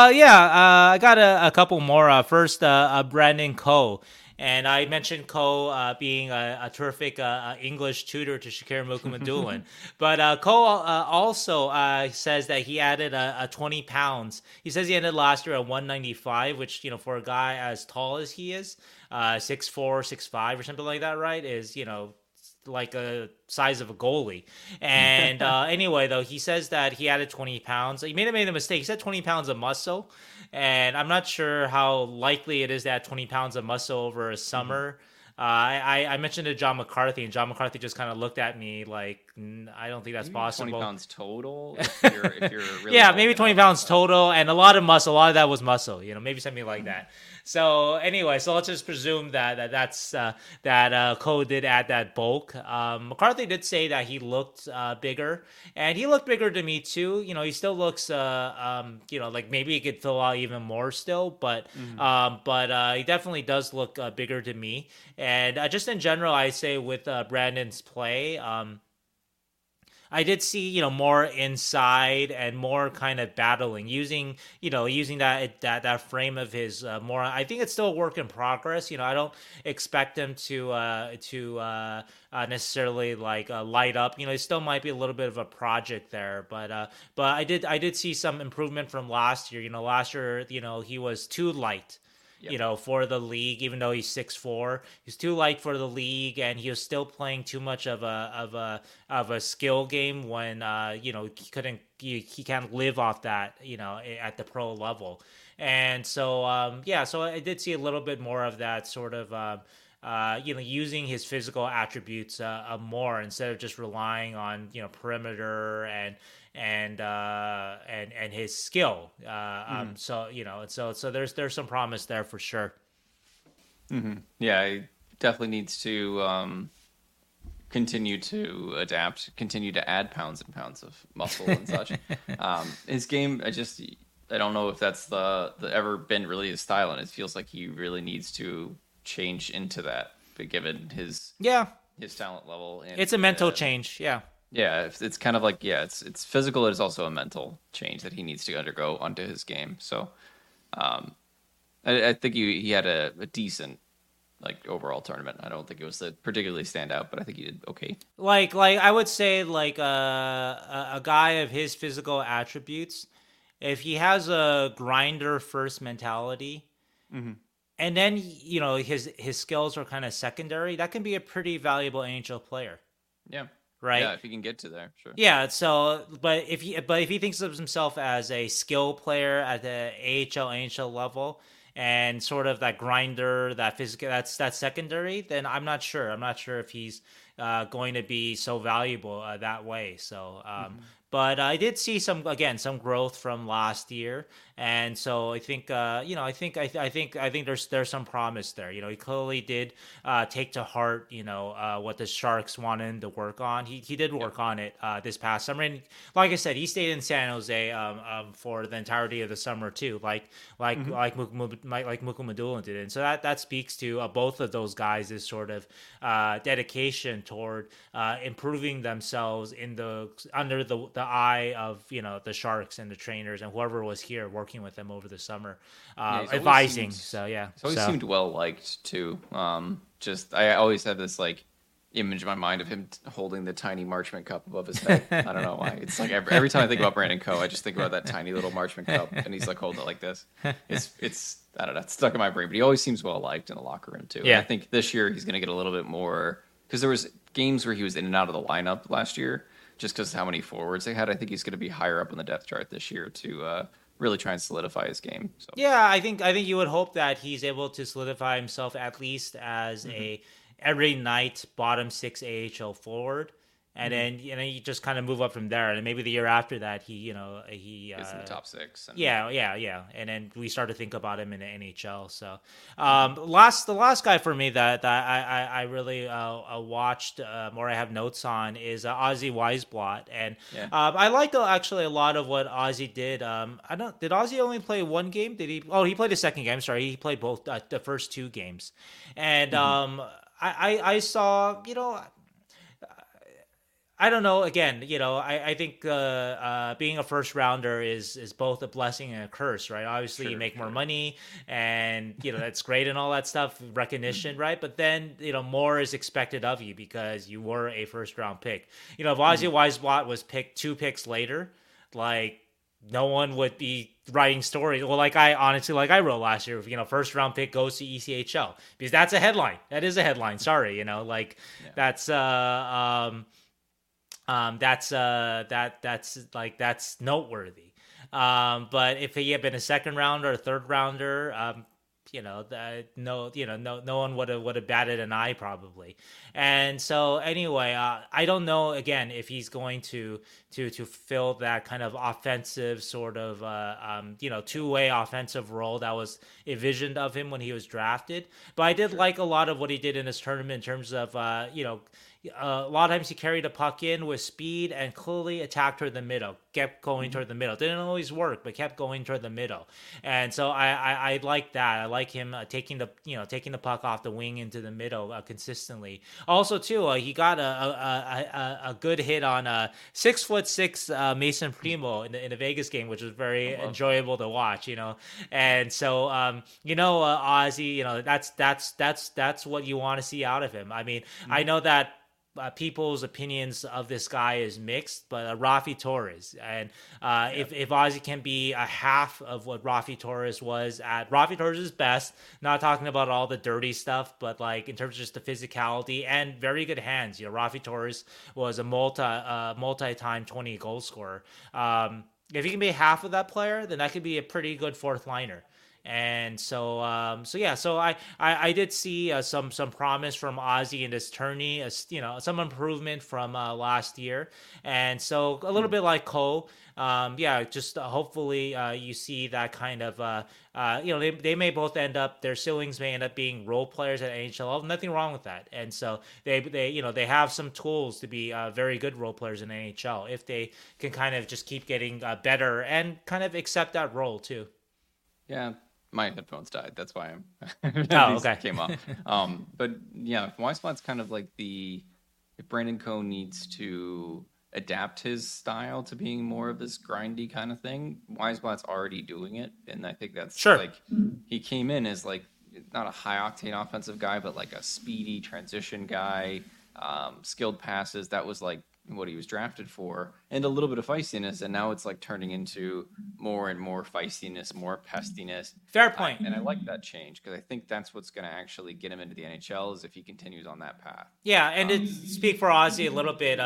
I got a couple more. First, Brandon Coe. And I mentioned Coe being a terrific English tutor to Shakir Mukhamadullin. But Coe also says that he added 20 pounds. He says he ended last year at 195, which, you know, for a guy as tall as he is, 6'4", 6'5", or something like that, right, is, you know, like a size of a goalie. And anyway, though, he says that he added 20 pounds. He may have made a mistake. He said 20 pounds of muscle. And I'm not sure how likely it is to add 20 pounds of muscle over a summer. I mentioned to John McCarthy, and John McCarthy just kind of looked at me like, I don't think that's possible. 20 pounds total? If you're really yeah, maybe 20 pounds total, and a lot of muscle. A lot of that was muscle, you know, maybe something like that. So anyway, so let's just presume that's Coe did add that bulk. McCarthy did say that he looked bigger, and he looked bigger to me too. You know, he still looks, you know, like maybe he could fill out even more still, but he definitely does look bigger to me. And just in general, I say with Brandon's play, I did see, you know, more inside and more kind of battling, using that frame of his more. I think it's still a work in progress. You know, I don't expect him to necessarily like light up. You know, it still might be a little bit of a project there, but I did see some improvement from last year. You know, last year, you know, he was too light. Yep. You know, for the league, even though he's 6'4", he's too light for the league, and he was still playing too much of a skill game when you know, he can't live off that, you know, at the pro level. And so so I did see a little bit more of that sort of you know, using his physical attributes more, instead of just relying on, you know, perimeter and his skill. So, you know, so there's some promise there for sure. Mm-hmm. Yeah, he definitely needs to continue to adapt, continue to add pounds and pounds of muscle and such. His game, I don't know if that's the ever been really his style, and it feels like he really needs to change into that, but given his talent level. And it's a mental change. Yeah, it's kind of like, it's physical. It is also a mental change that he needs to undergo onto his game. So I think he had a decent, like, overall tournament. I don't think it was particularly standout, but I think he did okay. Like I would say, like a guy of his physical attributes, if he has a grinder first mentality, and then, you know, his skills are kind of secondary, that can be a pretty valuable NHL player. Yeah. Right. Yeah, if he can get to there, sure. Yeah. So, but if he thinks of himself as a skill player at the AHL, NHL level, and sort of that grinder, that physical, that's secondary, then I'm not sure. I'm not sure if he's going to be so valuable that way. So, but I did see some growth from last year, and so I think you know, I think there's some promise there. You know, he clearly did take to heart, you know, what the Sharks wanted him to work on. He did work on it this past summer, and like I said, he stayed in San Jose for the entirety of the summer too, like Mukhamadullin did, and so that speaks to both of those guys' sort of dedication toward improving themselves under the eye of, you know, the Sharks and the trainers and whoever was here working with them over the summer, advising. He's always seemed well liked too. just I always have this like image in my mind of him holding the tiny Marchment cup above his head. I don't know why. It's like every time I think about Brandon Coe, I just think about that tiny little Marchment cup, and he's like holding it like this. It's I don't know. It's stuck in my brain, but he always seems well liked in the locker room too. Yeah. And I think this year he's going to get a little bit more because there was games where he was in and out of the lineup last year just because of how many forwards they had. I think he's going to be higher up on the depth chart this year to really try and solidify his game. So. Yeah, I think you would hope that he's able to solidify himself at least as a every night bottom 6 AHL forward, and then you just kind of move up from there, and maybe the year after that he gets in the top 6. And... Yeah, and then we start to think about him in the NHL. So the last guy for me that I really watched or I have notes on is Ozzy Weisblatt, and I liked actually a lot of what Ozzy did. Did Ozzy only play one game? Did he? Oh, he played the second game. Sorry, he played both the first 2 games, and I saw, I don't know. Again, I think being a first rounder is both a blessing and a curse, right? Obviously, you make more money, and that's great and all that stuff, recognition, right? But then more is expected of you because you were a first round pick. If Ozzy Weisblatt was picked 2 picks later, like no one would be writing stories. Well, like I wrote last year, first round pick goes to ECHL because that's a headline. That is a headline. Sorry, that's noteworthy. But if he had been a second rounder or third rounder, no one would have batted an eye probably. And so anyway, I don't know again if he's going to fill that kind of offensive sort of two-way offensive role that was envisioned of him when he was drafted. But I did like a lot of what he did in his tournament in terms of a lot of times he carried the puck in with speed and clearly attacked toward the middle, kept going toward the middle. Didn't always work, but kept going toward the middle. And so I like that. I like him taking the puck off the wing into the middle consistently. Also, too, he got a good hit on 6'6" Mason Primo in the Vegas game, which was very enjoyable to watch. And so Ozzy, that's what you want to see out of him. I mean, I know that people's opinions of this guy is mixed, but Rafi Torres, and if Ozzy can be a half of what Rafi Torres was at Rafi Torres' best, not talking about all the dirty stuff, but like in terms of just the physicality and very good hands. Rafi Torres was a multi-time 20 goal scorer. If he can be half of that player, then that could be a pretty good fourth liner. And so I did see some promise from Ozzy in this tourney, some improvement from last year, and so a little bit like Cole, just hopefully you see that kind of they may both end up, their ceilings may end up being role players at NHL. Nothing wrong with that, and so they have some tools to be very good role players in NHL if they can kind of just keep getting better and kind of accept that role too. Yeah. My headphones died. That's why okay. Came off. But yeah, Weisblatt's kind of like if Brandon Coe needs to adapt his style to being more of this grindy kind of thing, Weisblatt's already doing it, and I think that's like he came in as like not a high octane offensive guy, but like a speedy transition guy, skilled passes. That was like what he was drafted for, and a little bit of feistiness, and now it's like turning into more and more feistiness, more pestiness. Fair point. And I like that change because I think that's what's going to actually get him into the NHL is if he continues on that path. Yeah, and to speak for Ozzy a little bit,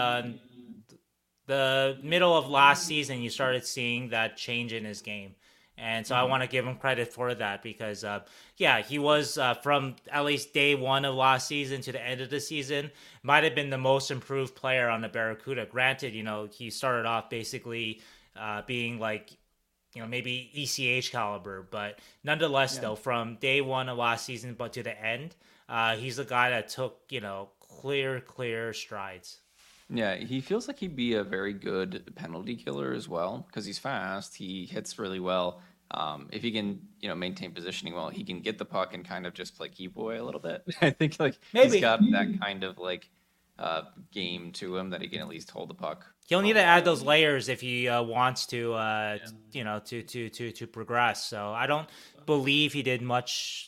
the middle of last season, you started seeing that change in his game. And so I want to give him credit for that because, he was from at least day one of last season to the end of the season, might have been the most improved player on the Barracuda. Granted, he started off basically being like, maybe ECH caliber, but nonetheless, though, from day one of last season but to the end, he's the guy that took, clear strides. Yeah, he feels like he'd be a very good penalty killer as well because he's fast. He hits really well. If he can, maintain positioning well, he can get the puck and kind of just play keep away a little bit. I think like maybe he's got that kind of like game to him that he can at least hold the puck. He'll need to add those layers if he wants to, to progress. So I don't believe he did much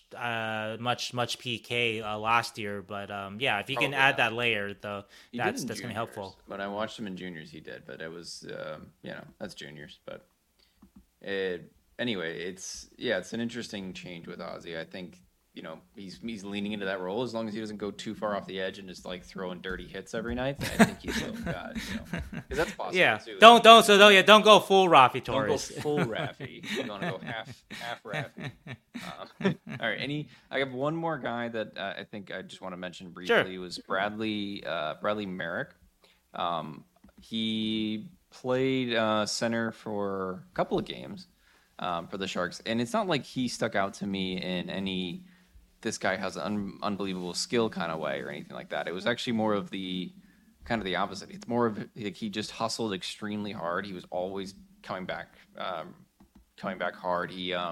PK last year, but if he can add that layer, though, that's going to be helpful. When I watched him in juniors, he did, but it was that's juniors. But anyway, it's an interesting change with Ozzy. I think he's leaning into that role as long as he doesn't go too far off the edge and just like throwing dirty hits every night. Then I think he's still got, because that's possible too. Don't go full Rafi Torres. Don't go full Rafi. You want to go half Rafi. All right. I have one more guy that I think I just want to mention briefly. Sure. Was Bradley Merrick. He played center for a couple of games for the Sharks, and it's not like he stuck out to me in any this guy has an unbelievable skill kind of way or anything like that. It was actually more of the kind of the opposite. It's more of like he just hustled extremely hard. He was always coming back hard.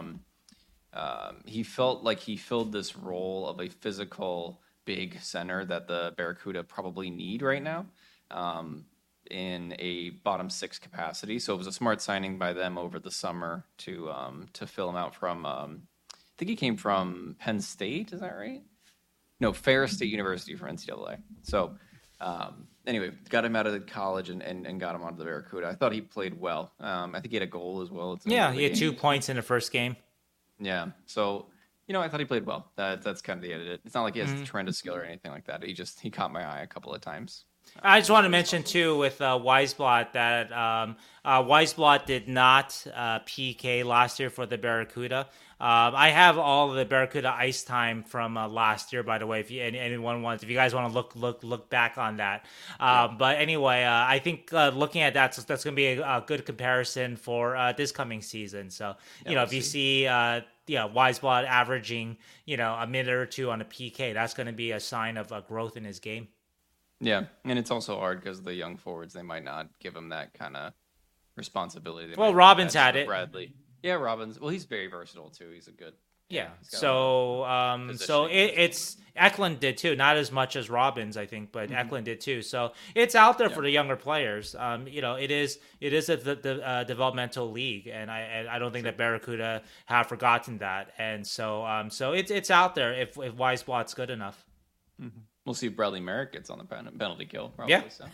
He felt like he filled this role of a physical big center that the Barracuda probably need right now in a bottom six capacity. So it was a smart signing by them over the summer to fill him out from I think he came from Penn State. Is that right? No, Ferris State University from NCAA. So anyway, got him out of the college and got him onto the Barracuda. I thought he played well. I think he had a goal as well. He had 2 points in the first game. Yeah. So, I thought he played well. That's kind of the edit. It's not like he has tremendous skill or anything like that. He caught my eye a couple of times. I just want to mention, too, with Weisblatt that Weisblatt did not PK last year for the Barracuda. I have all of the Barracuda ice time from last year, by the way, if you guys want to look back on that. But anyway, I think looking at that's going to be a good comparison for this coming season. So, if you see Weisblatt averaging, a minute or two on a PK, that's going to be a sign of growth in his game. Yeah, and it's also hard because the young forwards, they might not give him that kind of responsibility. Robbins had it. Bradley. Yeah, Robbins. Well, he's very versatile too. He's a good. Yeah. So it's Eklund did too. Not as much as Robbins, I think, but Eklund did too. So it's out there for the younger players. It is a developmental league, and I don't think that Barracuda have forgotten that. And so it's out there if Weisblatt's good enough. Mm-hmm. We'll see if Bradley Merrick gets on the penalty kill. Probably, yeah. So.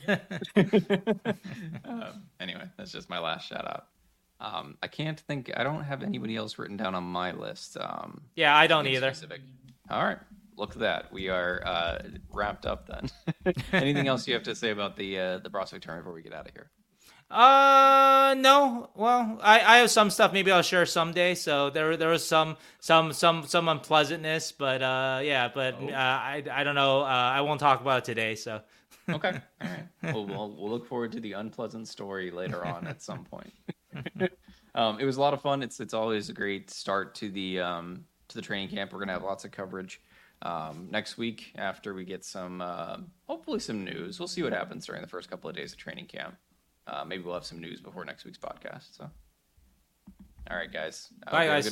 Anyway, that's just my last shout out. I don't have anybody else written down on my list. I don't either. Specific. All right. Look at that. We are wrapped up then. Anything else you have to say about the prospect tournament before we get out of here? No. Well, I have some stuff. Maybe I'll share someday. So there was some unpleasantness, but I don't know. I won't talk about it today. So. Okay. All right. We'll look forward to the unpleasant story later on at some point. It was a lot of fun. It's always a great start to the training camp. We're gonna have lots of coverage next week after we get some hopefully some news. We'll see what happens during the first couple of days of training camp. Maybe we'll have some news before next week's podcast. So, all right, guys. Bye, guys.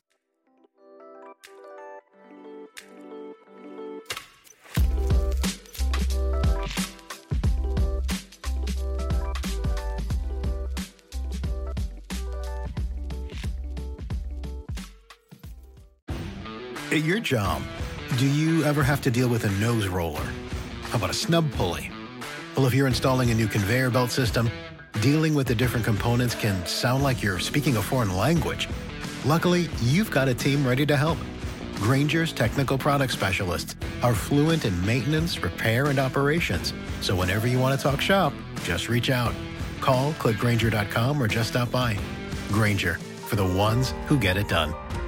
At your job, do you ever have to deal with a nose roller? How about a snub pulley? Well, if you're installing a new conveyor belt system, dealing with the different components can sound like you're speaking a foreign language. Luckily, you've got a team ready to help. Grainger's technical product specialists are fluent in maintenance, repair, and operations. So whenever you want to talk shop, just reach out. Call, click Grainger.com, or just stop by. Grainger, for the ones who get it done.